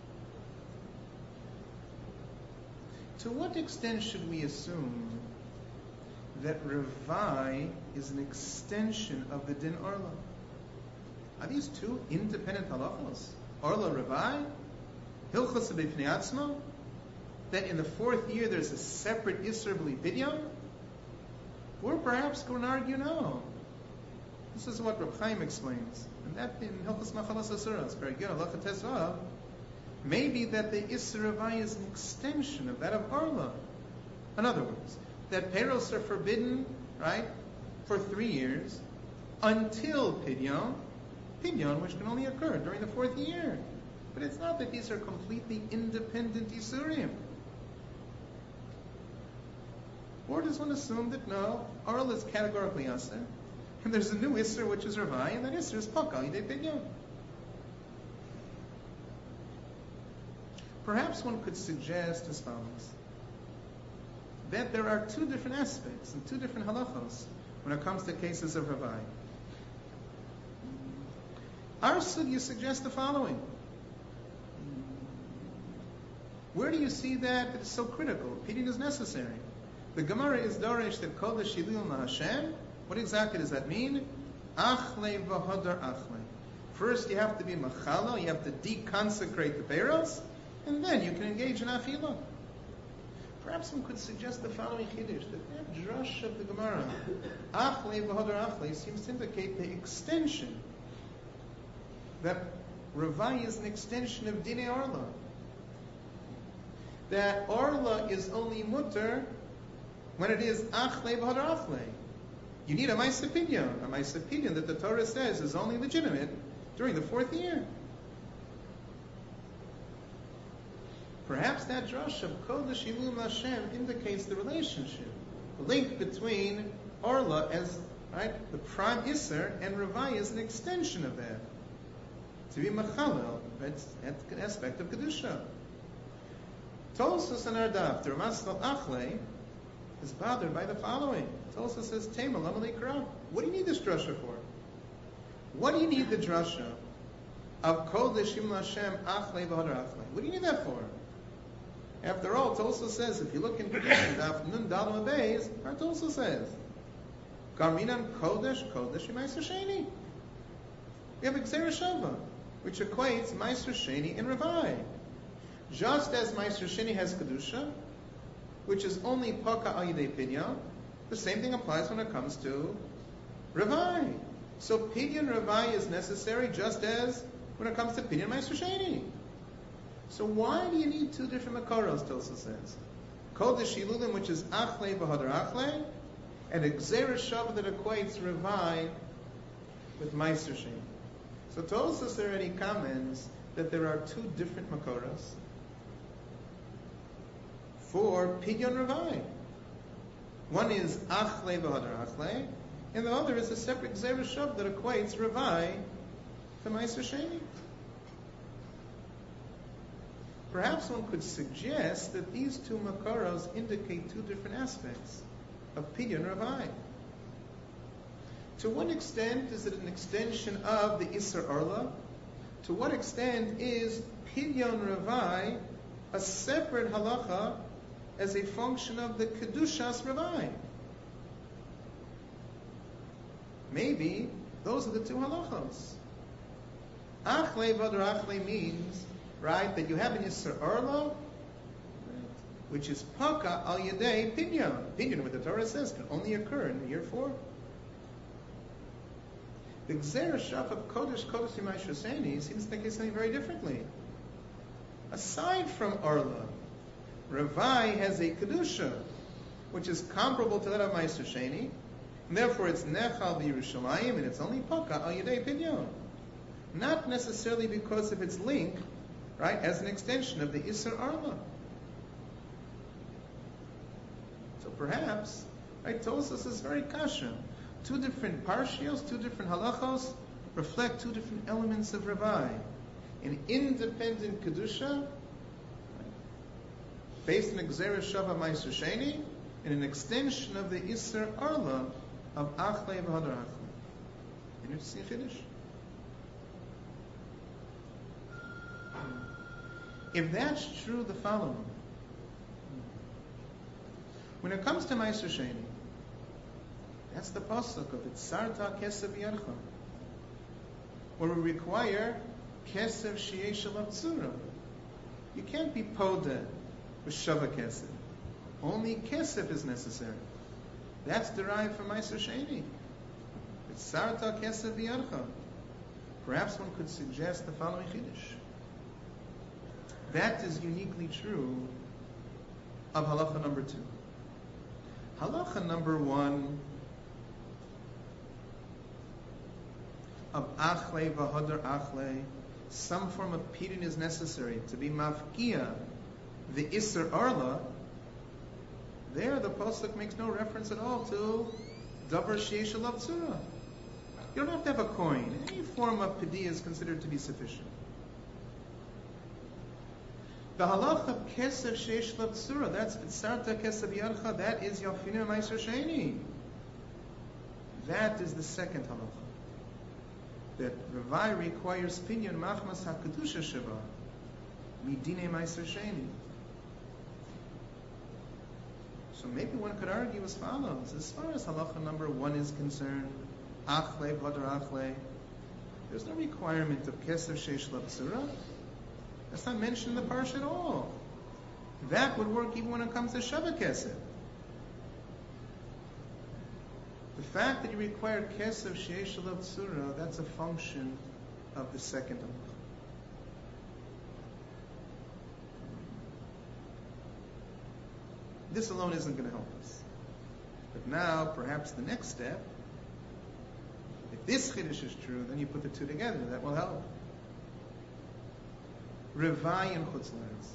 To what extent should we assume that Ravai is an extension of the din Orla? Are these two independent halachos? Orla Ravai, Hilchos b'fnei atzmo, that in the fourth year there's a separate Isser b'li pidyon? Or perhaps going to argue no. This is what Reb Chaim explains. And that in Hilchos Machalas Asuras, very good, halacha tesvav, maybe that the Isser Ravai is an extension of that of Orla. In other words, that peros are forbidden, right, for three years until pidyon, pidyon which can only occur during the fourth year. But it's not that these are completely independent Yisurim. Or does one assume that no, Orla is categorically Aser, and there's a new Isser which is Ravai, and that Isser is Pakal Yidei Pidyon? Perhaps one could suggest as follows, that there are two different aspects and two different halachos when it comes to cases of Ravai. Our sugya suggests the following. Where do you see that it's so critical? Pidyon is necessary. The Gemara is dorish that kol shilil na Hashem. What exactly does that mean? Achle v'hodar achle. First you have to be machalo, you have to deconsecrate the peros, and then you can engage in afilah. Perhaps one could suggest the following chiddush, that that drush of the Gemara, achle v'hodar achle, seems to indicate the extension, that Ravai is an extension of Dinei Orla. That Orla is only mutter when it is achle v'hodar achle. You need a Maisa Pidyon, a Maisa Pidyon that the Torah says is only legitimate during the fourth year. Perhaps that drush of Kodesh Ilum Hashem indicates the relationship, the link between Orla as right the prime Isser and Ravai is an extension of that. To be Machalel, that's an aspect of Kedusha. Tosfos and Ardaf, the Ramaskal Achle, is bothered by the following. Tosfos says, Tema Lamali Kra. What do you need this drasha for? What do you need the drasha of Kodesh Ilum Hashem Achle V'Hodar Achle? What do you need that for? After all, Tosfos says, if you look in Kedusha, Daf Nun Dalam Abeis, our Tosfos says, Garminan Kodesh, Kodesh Meiser Sheni. We have Gzera Shava, which equates Meiser Sheni and Ravai. Just as Meiser Sheni has Kedusha, which is only Paka Al Yidei Pidyon, the same thing applies when it comes to Ravai. So Pidyon Ravai is necessary just as when it comes to Pidyon Meiser Sheni. So why do you need two different Makoros, Tosfos says? Kodesh Ilulim, which is Achle V'Hodar Achle, and a Gzera Shava that equates Ravai with Meiser Sheni. So Tosfos already comments that there are two different Makoros for Pidyon Ravai. One is Achle V'Hodar Achle, and the other is a separate Gzera Shava that equates Ravai to Meiser Sheni. Perhaps one could suggest that these two Makaros indicate two different aspects of Pidyon Ravai. To what extent is it an extension of the Isser Orla? To what extent is Pidyon Ravai a separate halacha as a function of the Kedushas Ravai? Maybe those are the two halachos. Achle V'Hodar Achle means, right, that you have an Isser Orla, which is Paka Al Yedei Pidyon. Pidyon, what the Torah says, can only occur in year four. The Gzera Shaf of Kodesh Kodesh Meiser Sheni seems to think something very differently. Aside from Orla, Ravai has a Kedusha, which is comparable to that of Meiser Sheni, and therefore it's Nechal B'Yerushalayim, and it's only Paka Al Yedei Pidyon. Not necessarily because of its link, right, as an extension of the Isser Orla. So perhaps, right, Tosfos is very kasha. Two different parshios, two different halachos, reflect two different elements of Ravai. An independent Kedusha, right, based on the Gzera Shava Meiser Sheni, and an extension of the Isser Orla of Achle V'Hodar Achle. Interesting finish. If that's true, the following. When it comes to Meiser Sheni, that's the pasuk of Itzarta Kesev Yadcha, where we require Kesev Sheyesh Alav Tzura. You can't be Poda with Shava Kesev. Only Kesev is necessary. That's derived from Meiser Sheni. Itzarta Kesev Yadcha. Perhaps one could suggest the following chiddush. That is uniquely true of halacha number two. Halacha number one of Achle V'Hodar Achle, some form of pidyon is necessary to be mafkia the Isser Orla. There, the pasuk makes no reference at all to Davar Sheyesh Alav Tzura. You don't have to have a coin. Any form of pidyon is considered to be sufficient. The halach of Kesev Sheyesh Alav Tzura, that's Itzarta Kesev Yadcha, that is Yalfinu Meiser Sheni. That is the second halacha. That Ravai requires Pidyon Machmas HaKedusha Sheba, Midine Meiser Sheni. So maybe one could argue as follows. As far as halacha number one is concerned, Achle V'Hodar Achle, there's no requirement of Kesev Sheyesh Alav Tzura. That's not mentioned in the parsha at all. That would work even when it comes to Shava Kesef. The fact that you require Kesef Sheish Alav Tzura, that's a function of the second halacha. This alone isn't going to help us. But now, perhaps the next step, if this Chiddush is true, then you put the two together. That will help. Revai and Chutz La'aretz.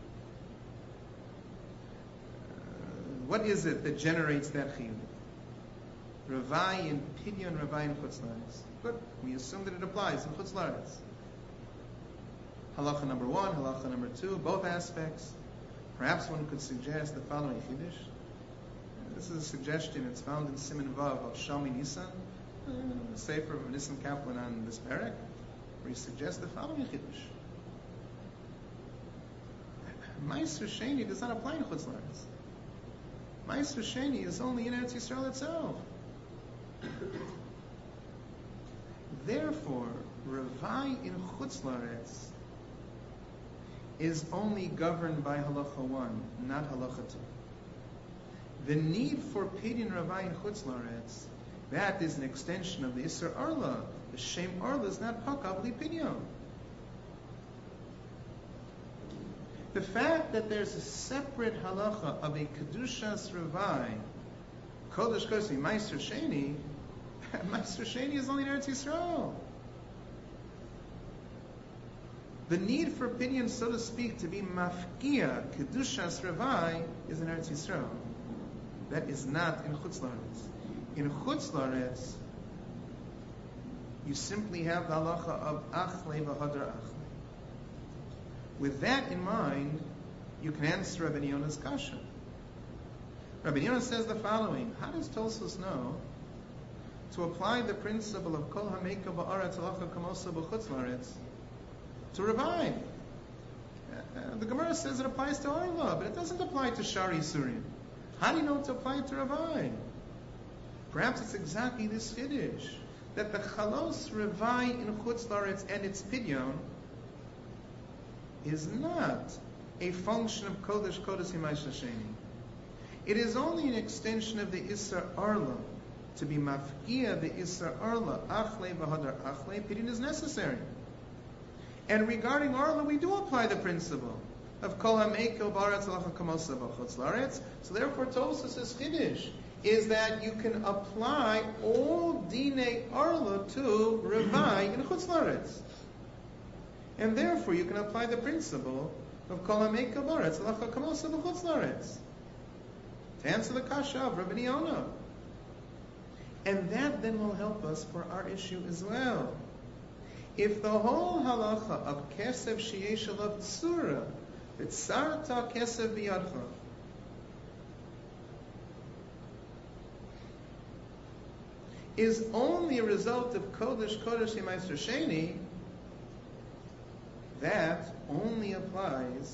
Uh, what is it that generates that chiyuv? Revai and Pidyon, Revai and Chutz La'aretz. Good. We assume that it applies in Chutz La'aretz. Halacha number one, halacha number two, both aspects. Perhaps one could suggest the following chiddush. This is a suggestion. It's found in Siman Vav of Shalmi Nisan, uh, the Sefer of Nisan Kaplan on this parak, where he suggests the following chiddush. Ma'aser Sheni does not apply in Chutz La'aretz. Ma'aser Sheni is only in Eretz Yisrael itself. Therefore, Revai in Chutz La'aretz is only governed by halacha one, not halacha two. The need for Pidyon Revai in Chutz La'aretz, that is an extension of the Isser Arla. The Shem Arla is not Pakav Li Pidyon. The fact that there's a separate halacha of a Kedushas Revai, Kodesh Kodesh Ma'aser Sheni, Ma'aser Sheni is only in Eretz Yisrael. The need for Pidyon, so to speak, to be mafkia, Kedushas Revai, is in Eretz Yisrael. That is not in Chutz La'aretz. In Chutz La'aretz, you simply have the halacha of Achle v'Hadar Achle. With that in mind, you can answer Rabbi Yona's kasha. Rabbi Yonah says the following: how does Tosfos know to apply the principle of Kol Hameka Ba'aretz Halacha Kamosa B'Chutz La'aretz to Revai? Uh, the Gemara says it applies to Arla, but it doesn't apply to Shari Surim. How do you know to apply it to Revai? Perhaps it's exactly this Chiddush, that the Chalos Revai in Chutz La'aretz and its Pidyon is not a function of Kodesh Kodesh Ma'aser Sheni. It is only an extension of the Isser Arla. To be mafkia the Isser Arla, Achle v'Hadar Achle, Pidyon is necessary. And regarding Arla, we do apply the principle of Kol HaMekel B'Aretz Halacha Kamosa B'Chutz La'aretz. So therefore, Tosfos' Chiddush is that you can apply all Dinei Arla to Revai in Chutz La'aretz. And therefore, you can apply the principle of Kol HaMekel B'Aretz Halacha Kamosa B'Chutz La'aretz to answer the kasha of Rabbi Yonah. And that then will help us for our issue as well. If the whole halacha of Kesef Sheyesh Alav Tzura, V'tzarta Kesef B'yadcha, is only a result of Kodesh Kodesh Ma'aser Sheni, that only applies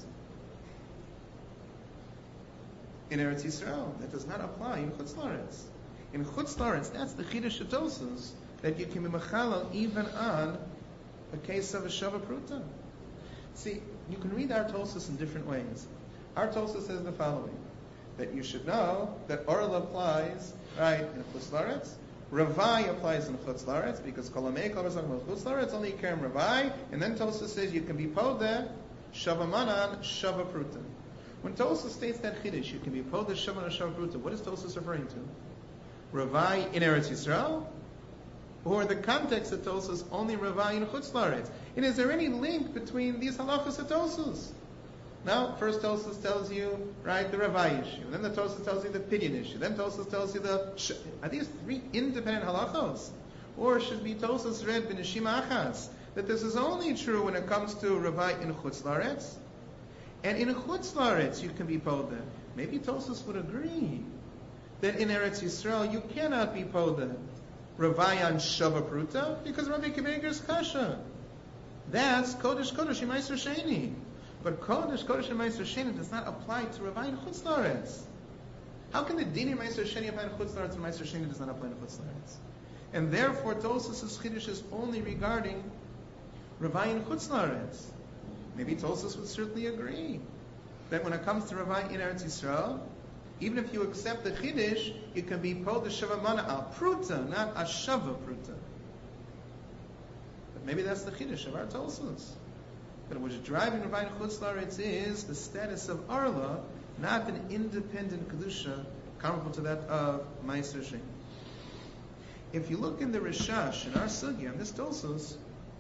in Eretz Yisrael. That does not apply in Chutz La'aretz. In Chutz La'aretz, that's the Chiddush of Tosfos, that you can be mechalal even on a case of a Shava Pruta. See, you can read our Tosfos in different ways. Our Tosfos says the following: that you should know that Arla applies right in Chutz La'aretz, Revai applies in Chutz La'aretz, because Kol HaMekel B'Aretz Chutz La'aretz only Kerem Revai, and then Tosfos says you can be Poda Shava Manan Shava Pruta. When Tosfos states that Chiddush, you can be Poda Shava Manan Shava Pruta, what is Tosfos referring to? Revai in Eretz Yisrael, or the context of Tosfos only Revai in Chutz La'aretz? And is there any link between these halachas of Tosfos? Now, first Tosfos tells you, right, the Revai issue. Then the Tosfos tells you the Pidyon issue. Then Tosfos tells you the... Are these three independent halachos? Or should be Tosfos read b'neshima achas, that this is only true when it comes to Revai in Chutz La'aretz? And in Chutz La'aretz you can be Poda. Maybe Tosfos would agree that in Eretz Yisrael you cannot be Poda Revai on Shava Pruta, because Rabbi Kiveger's kasha. That's Kodesh Kodesh Ma'aser Sheni. But Kodesh Kodesh Ma'aser Sheni does not apply to Revai in Chutz La'aretz. How can the Dini Ma'aser Sheni apply in Chutz La'aretz and Ma'aser Sheni does not apply in Chutz La'aretz? And therefore Tosfos' Chiddush is only regarding Revai in Chutz La'aretz. Maybe Tosfos would certainly agree that when it comes to Ravai in Eretz Yisrael, even if you accept the Chiddush, it can be po the Shavamana al Pruta, not a Shava Pruta. But maybe that's the Chiddush of our Tosfos. But what is driving Ravai in Chutz La'aretz is the status of Arla, not an independent Kedusha comparable to that of Meiser Sheni. If you look in the Rishash, in our Sugya, in this Tosfos,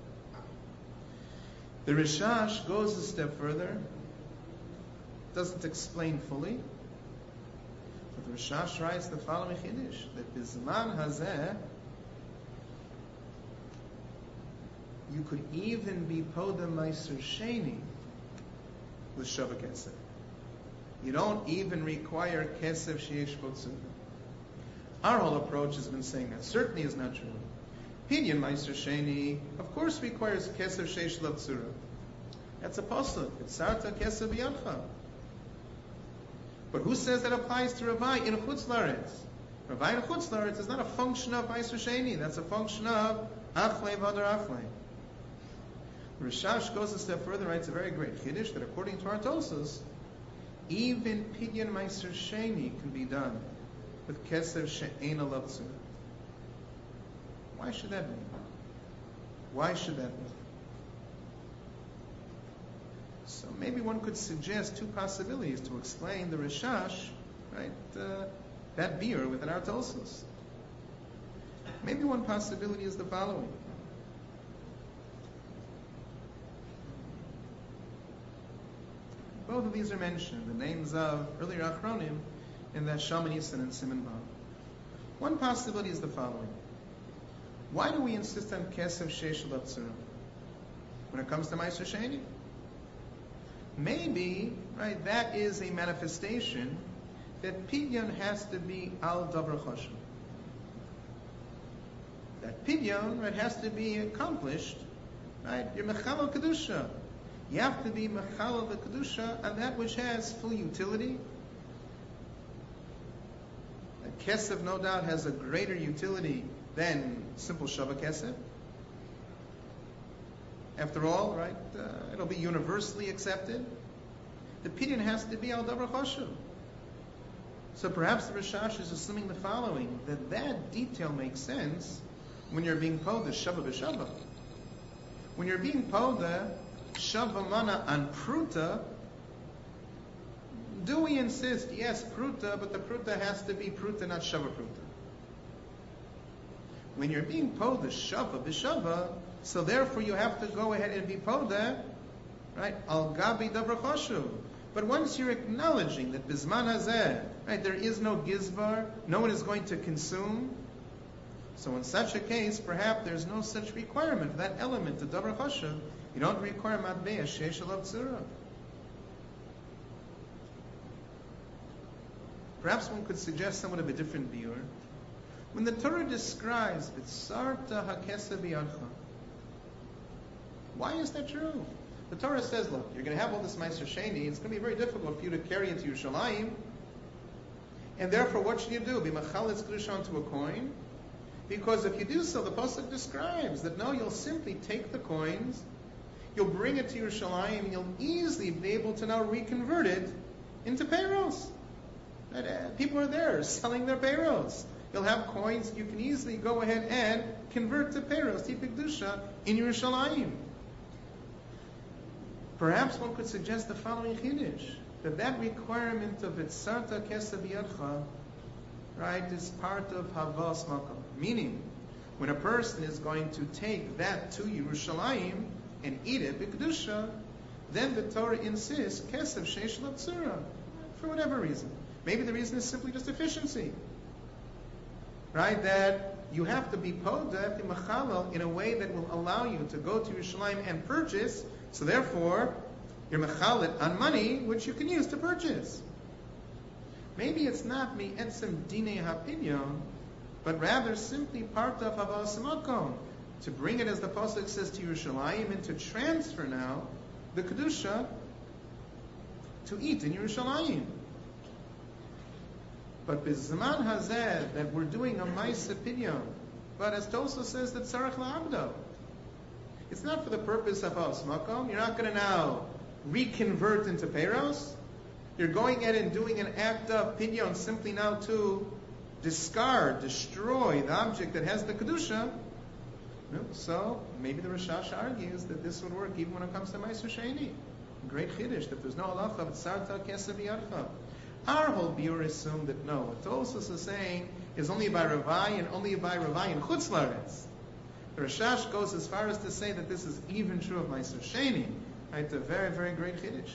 the Rishash goes a step further, doesn't explain fully, but the Rishash writes the following Chiddush, that Bizman Hazeh, you could even be Poda Meiser Sheni with Shava Kesef. You don't even require Kesef Sheyesh Bo Tzura. Our whole approach has been saying that certainly is not true. Pinyan Meiser Sheni, of course, requires Kesef Sheyesh Lo Tzura. That's a pasuk. It's Sarta Kesef B'Yadcha. But who says that applies to Ravai in Chutz La'aretz? Ravai in Chutz La'aretz is not a function of Meiser Sheni. That's a function of Achlei V'Adar Achlei. Rishash goes a step further, writes a very great Chiddush that according to our Tosfos, even Pinyan Meiser Sheni can be done with Keser She'ena Lo Tzura. Why should that be? Why should that be? So maybe one could suggest two possibilities to explain the Rishash, right? Uh, that beer within our Tosfos. Maybe one possibility is the following. Both of these are mentioned, the names of earlier Achronim in that Shalman Yisrael and Siman Vav. One possibility is the following. Why do we insist on Kesef Sheyesh Lo Tzura when it comes to Meiser Sheni? Maybe, right, that is a manifestation that Pidyon has to be Al Davar Choshev. That Pidyon, right, has to be accomplished, right? You're Mechalo Kedusha. You have to be Mechalo the Kedusha on that which has full utility. A Kesef, no doubt, has a greater utility than simple Shava Kesef. After all, right, uh, it'll be universally accepted. The Pidyon has to be Al Davar Choshev. So perhaps the Rishash is assuming the following, that that detail makes sense when you're being Poda Shava B'Shava. When you're being Poda Shava Mana on Pruta, do we insist, yes, Pruta, but the Pruta has to be Pruta, not Shava Pruta. When you're being Poda Shava B'Shava, so therefore you have to go ahead and be Poda, right, Al Gabi Davar Choshev. But once you're acknowledging that Bizman Hazeh, right, there is no Gizbar, no one is going to consume, so in such a case, perhaps there's no such requirement for that element of Davar Choshev. You don't require Matbeya Sheyesh Lo Tzura. Perhaps one could suggest somewhat of a different view. When the Torah describes B'tzarta HaKesef B'Yadcha, why is that true? The Torah says, look, you're going to have all this Meiser Sheni, it's going to be very difficult for you to carry into Yerushalayim, and therefore what should you do? Be Machalitz Kedusha onto a coin? Because if you do so, the Pasuk describes that no, you'll simply take the coins, you'll bring it to Yerushalayim, and you'll easily be able to now reconvert it into payros. That, uh, people are there selling their payros. You'll have coins, you can easily go ahead and convert to payros, Tipik Dusha, in Yerushalayim. Perhaps one could suggest the following Chiddush, that that requirement of B'tzarta Kesef B'Yadcha, right, is part of Havas Makom. Meaning, when a person is going to take that to Yerushalayim and eat it, B'Kedusha, then the Torah insists, Kesef Sheyesh Lo Tzura, for whatever reason. Maybe the reason is simply just efficiency. Right, that you have to be Poda, Mechalel, in a way that will allow you to go to Yerushalayim and purchase. So therefore, you're mechalit on money which you can use to purchase. Maybe it's not mi etzem dinei hapinyon, but rather simply part of havas makom, to bring it, as the pasuk says, to Yerushalayim, and to transfer now the kedusha to eat in Yerushalayim. But bizman hazeh, that we're doing a ma'aseh pinyon, but as Tosfos says, that tzarich la'abdo. It's not for the purpose of havas makom. You're not going to now reconvert into peiros. You're going in and doing an act of pidyon simply now to discard, destroy the object that has the kedusha. No, so maybe the Rashash argues that this would work even when it comes to Meiser Sheni. Great chiddush that there's no halacha of tzarta kesef yadcha. Our whole biur assumed that no, what Tosfos is saying is only by Ravai and only by Ravai in Chutz La'aretz. The Rashash goes as far as to say that this is even true of Meiser Sheni. Right, a very, very great chiddush.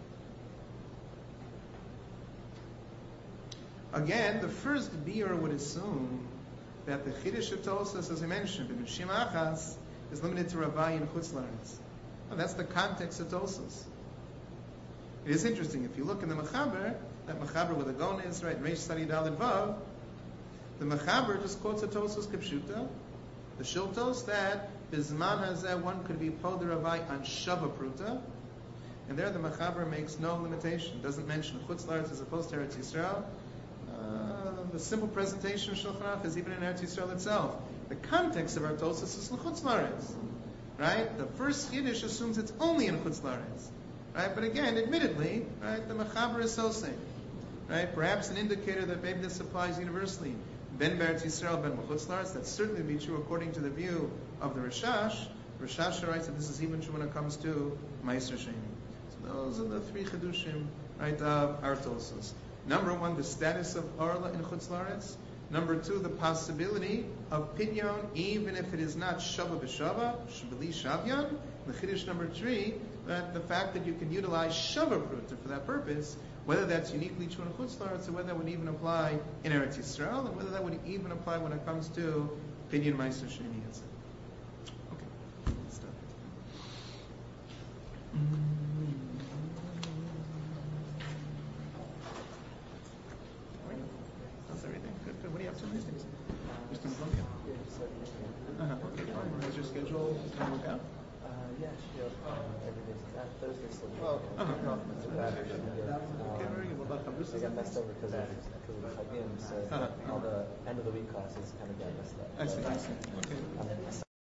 Again, the first biur would assume that the chiddush of Tosfos, as I mentioned, in Shima Achas, is limited to Ravai and Chutz La'aretz. Well, that's the context of Tosfos. It is interesting, if you look in the Mechaber, that Mechaber with the Gon is, right, Reish Sadi Daled Vav, the Mechaber just quotes a Tosfos Kipshuta, the Shiltos, that Bizman Hazeh, one could be Pod Ravai on Shava Pruta, and there the Mechaber makes no limitation, doesn't mention Chutz La'aretz as opposed to Eretz Yisrael. Uh, the simple presentation of Shulchan Aruch is even in Eretz Yisrael itself. The context of our Tosfos is Chutz La'aretz. Right? The first Yiddish assumes it's only in Chutz La'aretz. Right? But again, admittedly, right, the Mechaber is so saying. Right? Perhaps an indicator that maybe this applies universally. Ben Beretz Yisrael, Ben Chutz La'aretz. That's certainly be true according to the view of the Rashash. Rashash writes that this is even true when it comes to Meiser Sheni. So those are the three Chidushim, right, of our Tosfos. Number one, the status of Orla in Chutz La'aretz. Number two, the possibility of pidyon, even if it is not shava b'shava, shbeli shavyan. The chiddush number three, that the fact that you can utilize shava pruta for that purpose, whether that's uniquely true in Chutz La'aretz, or whether that would even apply in Eretz Yisrael, and whether that would even apply when it comes to pidyon ma'aser sheni. Okay, let's start. How's everything? Good, good. What are you up to these days? Just in Columbia? Yeah, just like Uh-huh. Okay, fine. How's your schedule? Does it work out? Uh, yeah, sure. Uh, every day. Uh, Thursday still. Oh, uh-huh. So that should be good. Okay, very good. What about I Chabrusa? got messed over because of because of the Chagim, so Uh-huh. all the end of the week classes kind of got messed up. I see, But, I see. Okay. um,